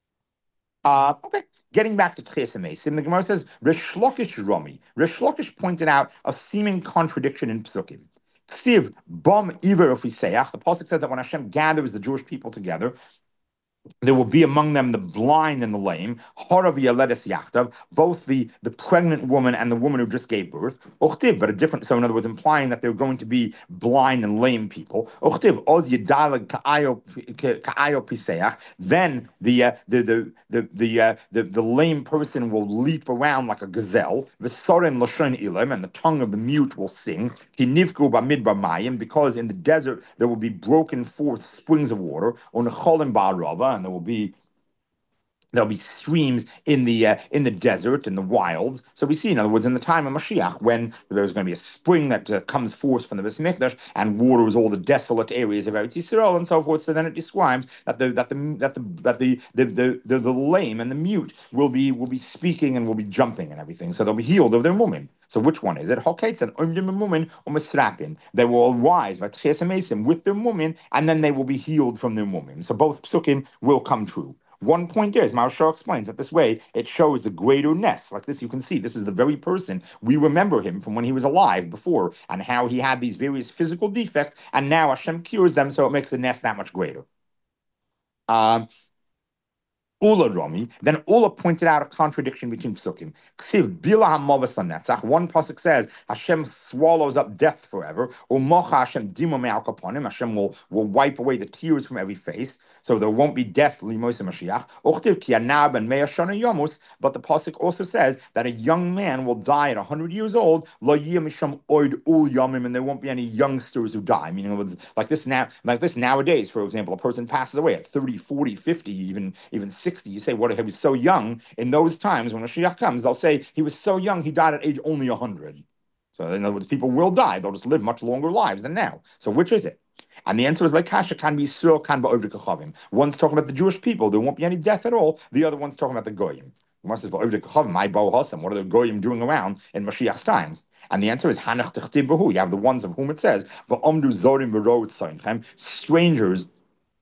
[SPEAKER 2] Uh, okay, getting back to Tchias HaMeisim, the Gemara says, Resh Lakish Rami. Resh Lakish pointed out a seeming contradiction in Psukim. Ksiv, Bom Iver of Iseach, the Pasuk says that when Hashem gathers the Jewish people together, there will be among them the blind and the lame, Harav Yaledes Yachtav, both the, the pregnant woman and the woman who just gave birth. Ochtiv, but a different, so in other words, implying that they're going to be blind and lame people. Ochtiv, Oz Yedalag Ka'ayo Piseach, then the uh, the the the the, uh, the the lame person will leap around like a gazelle. V'soren Lashon Ilim, and the tongue of the mute will sing. Ki nivku b'midbar mayim, because in the desert there will be broken forth springs of water. On Cholim Ba'arava, and there will be there'll be streams in the uh, in the desert, in the wilds. So we see, in other words, in the time of Mashiach, when there's going to be a spring that uh, comes forth from the Beis Mikdash and waters all the desolate areas of Eretz Yisrael and so forth. So then it describes that the that the that the that the the the, the, the lame and the mute will be will be speaking and will be jumping and everything. So they'll be healed of their mumim. So which one is it? Hoketz and They will arise by Tchias HaMeisim with their mumin, and then they will be healed from their mumim. So both psukim will come true. One point is, Maharsha explains that this way it shows the greater ness. Like this, you can see this is the very person we remember him from when he was alive before, and how he had these various physical defects, and now Hashem cures them, so it makes the ness that much greater. Um, Ula Romi, then Ula pointed out a contradiction between psukim. Ksiv bila hamovas lanetzach. One pasuk says Hashem swallows up death forever. Umocha Hashem dimo me'al kaponim. Hashem will will wipe away the tears from every face. So there won't be death, Limois Mashiach. Ochtiv ki anab and mea shana yomus. But the pasuk also says that a young man will die at a hundred years old. Lo yimisham oid ul yomim, and there won't be any youngsters who die. Meaning, like this now, like this nowadays, for example, a person passes away at thirty, forty, fifty, even even sixty. You say, what? He was so young. In those times when Mashiach comes, they'll say he was so young he died at age only a hundred. So in other words, people will die. They'll just live much longer lives than now. So which is it? And the answer is like Kasha can be Yisrael, can be Ovdei Kachavim. One's talking about the Jewish people, there won't be any death at all. The other one's talking about the Goyim. One says, Ovdei Kachavim, my Bo Hasam, what are the Goyim doing around in Mashiach's times? And the answer is Hanach Techtib Behu. You have the ones of whom it says, V'omdu Zorim V'roet Soinchem, strangers,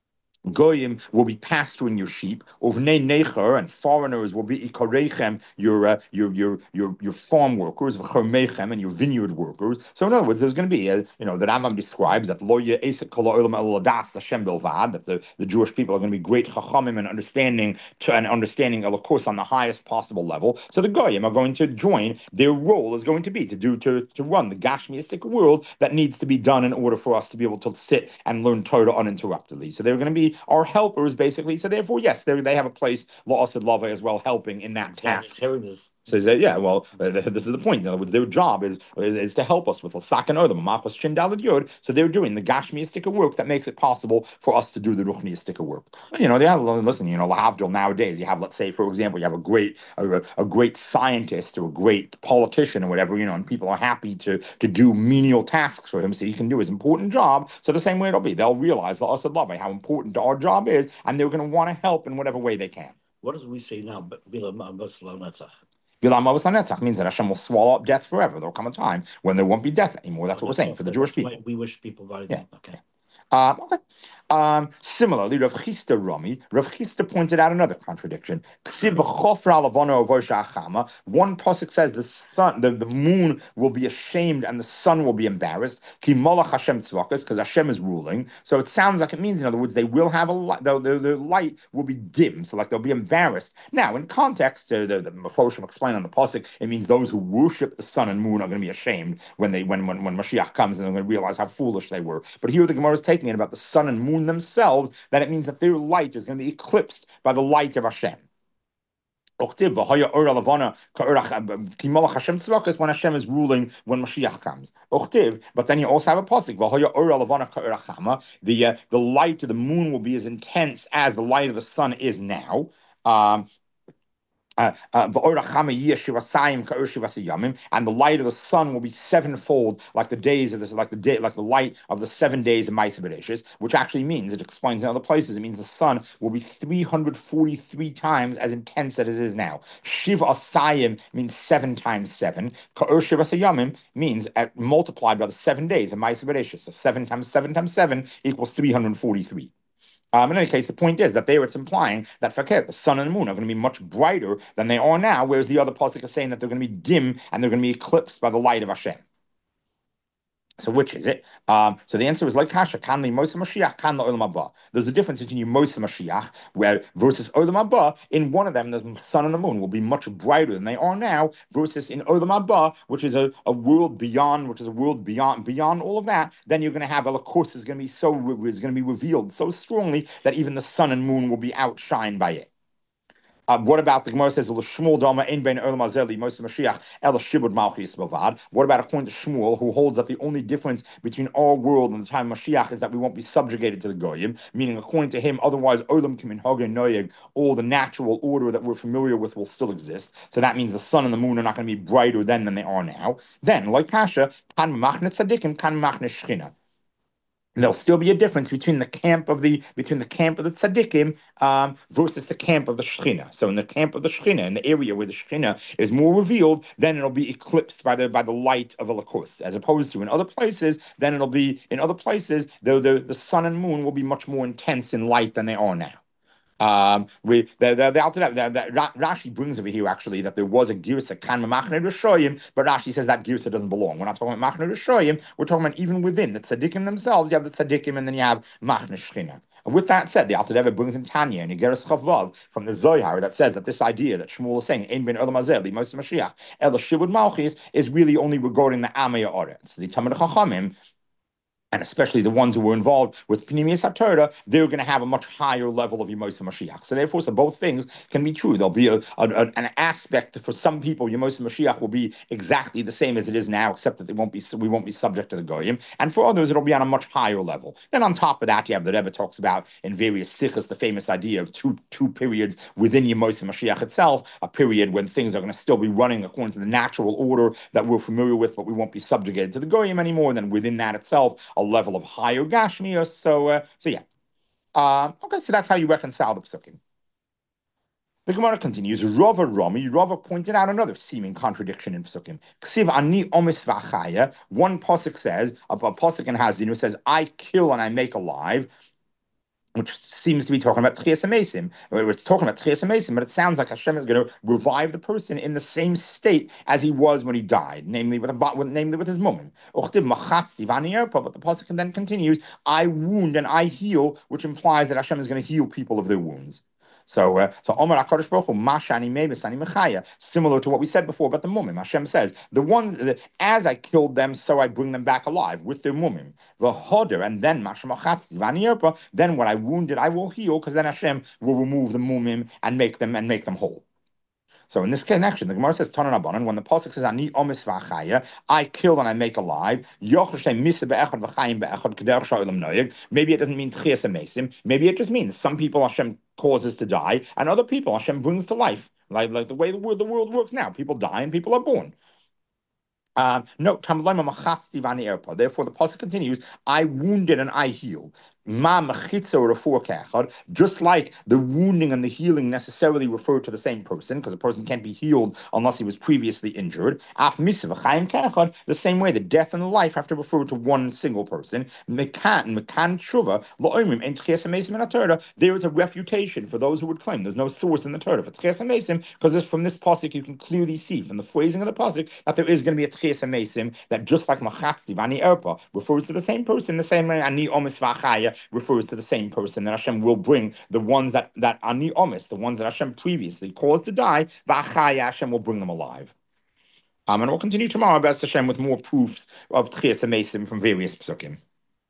[SPEAKER 2] Goyim will be pasturing your sheep. Uvnei necher, and foreigners will be ikorechem, your uh, your your your your farm workers, v'chormechem, and your vineyard workers. So in other words, there's going to be a, you know, the Rambam describes that lo ye'esek kol ha'olam el ladas Hashem bilvad, that the, the Jewish people are going to be great chachamim and understanding to and understanding of course on the highest possible level. So the Goyim are going to join. Their role is going to be to do to to run the gashmiistic world that needs to be done in order for us to be able to sit and learn Torah uninterruptedly. So they're going to be are helpers, basically. So therefore, yes, they have a place, La'asad Lava, as well, helping in that task. So that, yeah, well, uh, this is the point. In other words, their job is is, is to help us with Sakan Odom, Machos Shindalad Yod. So they're doing the Gashmiistic work that makes it possible for us to do the Ruchniistic work. You know, they have, listen, you know, Lahavdil nowadays, you have, let's say, for example, you have a great a, a great scientist or a great politician or whatever, you know, and people are happy to to do menial tasks for him so he can do his important job. So the same way it'll be. They'll realize La'asad Lava, how important our job is, and they're going to want to help in whatever way they can.
[SPEAKER 1] What does we say now?
[SPEAKER 2] Bilam Avos HaNetzach means that Hashem will swallow up death forever. There'll come a time when there won't be death anymore. That's what we're saying for the Jewish people.
[SPEAKER 1] We wish people body.
[SPEAKER 2] Yeah.
[SPEAKER 1] Okay.
[SPEAKER 2] Uh, okay. Um, similarly, Rav Chisda Rami, Rav Chisda pointed out another contradiction. One pasuk says the sun, the, the moon will be ashamed and the sun will be embarrassed. Ki malach Hashem tzvakas, because Hashem is ruling. So it sounds like it means, in other words, they will have a light. The, the, the light will be dim, so like they'll be embarrassed. Now, in context, uh, the the Mefoshim explain on the pasuk, it means those who worship the sun and moon are going to be ashamed when they when when when Mashiach comes, and they're going to realize how foolish they were. But here the Gemara is taking it about the sun and moon themselves, that it means that their light is going to be eclipsed by the light of Hashem. When Hashem is ruling when Mashiach comes. But then you also have a pasuk. The uh, the light of the moon will be as intense as the light of the sun is now. Um, Uh, uh, and the light of the sun will be sevenfold, like the days of this, like the day, like the light of the seven days of Ma'aseh Bereshis, which actually means, it explains in other places, it means the sun will be three hundred forty-three times as intense as it is now. Shiv Asayim means seven times seven. Ka'ur Shiv Asayamim means at, multiplied by the seven days of Ma'aseh Bereshis. So seven times seven times seven equals three hundred forty-three. Um, in any case, the point is that there it's implying that Fakir, the sun and the moon, are going to be much brighter than they are now, whereas the other pasuk is saying that they're going to be dim and they're going to be eclipsed by the light of Hashem. So which is it? Um, so the answer is like Kasha, kan li Moshe Mashiach, kan la Olam Haba. There's a difference between Moshe Mashiach, where versus Olam Haba. In one of them, the sun and the moon will be much brighter than they are now, versus in Olam Haba, which is a, a world beyond, which is a world beyond beyond all of that. Then you're going to have a course is going to be so is going to be revealed so strongly that even the sun and moon will be outshined by it. Uh, what about the Gemara says, Shmuel Dama Ein Bein Olam Hazeh Moshe Mashiach El Shibud Malchus Bavad? What about according to Shmuel, who holds that the only difference between our world and the time of Mashiach is that we won't be subjugated to the Goyim? Meaning, according to him, otherwise Olam Kimin Hogen Noyeg, all the natural order that we're familiar with will still exist. So that means the sun and the moon are not going to be brighter then than they are now. Then, like Kasha, Kan Machne Tzadikim, Kan Machne Shchina. There'll still be a difference between the camp of the between the camp of the tzaddikim um, versus the camp of the Shechina. So in the camp of the Shechina, in the area where the Shechina is more revealed, then it'll be eclipsed by the by the light of a lakus. As opposed to in other places, then it'll be in other places the the, the sun and moon will be much more intense in light than they are now. Um, we the the, the, the, the, the Rashi brings over here actually that there was a girsa kan machne rishoyim, but Rashi says that girsa doesn't belong. We're not talking about machne rishoyim. We're talking about even within the tzaddikim themselves. You have the tzaddikim, and then you have machne shchina. And with that said, the Alter Rebbe brings in Tanya and Igeres Chavav from the Zohar that says that this idea that Shmuel is saying Ein Ben Olam Hazeh Li Moshe Mashiach El Shibud Malchis is really only regarding the Amaya Oretz. The Talmid Chachamim, and especially the ones who were involved with Pnimiyas HaTorah, they're going to have a much higher level of Yemos Mashiach. So therefore, so both things can be true. There'll be a, a, a, an aspect for some people, Yemos Mashiach will be exactly the same as it is now, except that they won't be we won't be subject to the Goyim. And for others, it'll be on a much higher level. Then on top of that, you have the Rebbe talks about in various sichos the famous idea of two two periods within Yemos Mashiach itself, a period when things are going to still be running according to the natural order that we're familiar with, but we won't be subjugated to the Goyim anymore. And then within that itself, a level of higher Gashmios. So, uh, so yeah. Uh, okay, so that's how you reconcile the Psukim. The Gemara continues. Rava Rami, Rava pointed out another seeming contradiction in Psukim. Ksiv ani omis v'achaya. One pasuk says, a, a pasuk in Hazinu says, I kill and I make alive, which seems to be talking about Tchias HaMesim. It's talking about Tchias HaMesim, but it sounds like Hashem is going to revive the person in the same state as he was when he died, namely with, a, with namely with his mumim. But the pasuk then continues, I wound and I heal, which implies that Hashem is going to heal people of their wounds. So, uh, so Omer HaKadosh Baruch Hu, Mashani Mebesani Mechaya, similar to what we said before about the mumim. Hashem says, the ones that, as I killed them, so I bring them back alive with their mumim. V'hoder, and then Mashamachatzi Vaniyerpa, then when I wounded, I will heal, because then Hashem will remove the mumim and make them and make them whole. So in this connection, the Gemara says, Tanan Abanan, when the pasuk says, Ani omis v'achaya, I kill and I make alive, maybe it doesn't mean Tchias HaMesim, maybe it just means some people Hashem causes to die, and other people Hashem brings to life, like, like the way the world, the world works now. People die and people are born. Uh, no, therefore the pasuk continues, I wounded and I heal. Ma mechitza refor kechad, just like the wounding and the healing necessarily refer to the same person, because a person can't be healed unless he was previously injured. Af misav chaim kechad, the same way the death and the life have to refer to one single person. Mekan mekan tshuva la'omrim en tchias hamesim in Torah. There is a refutation for those who would claim there's no source in the Torah for tchias hamesim, because from this pasuk you can clearly see from the phrasing of the pasuk that there is going to be a tchias hamesim, that just like machatzti v'ani erpa refers to the same person, the same way ani omis v'achaya refers to the same person, that Hashem will bring the ones that that ani omis, the ones that Hashem previously caused to die, v'achaya, Hashem will bring them alive. Um, and we'll continue tomorrow, B'ez Hashem, with more proofs of Tchias HaMesim from various psukim.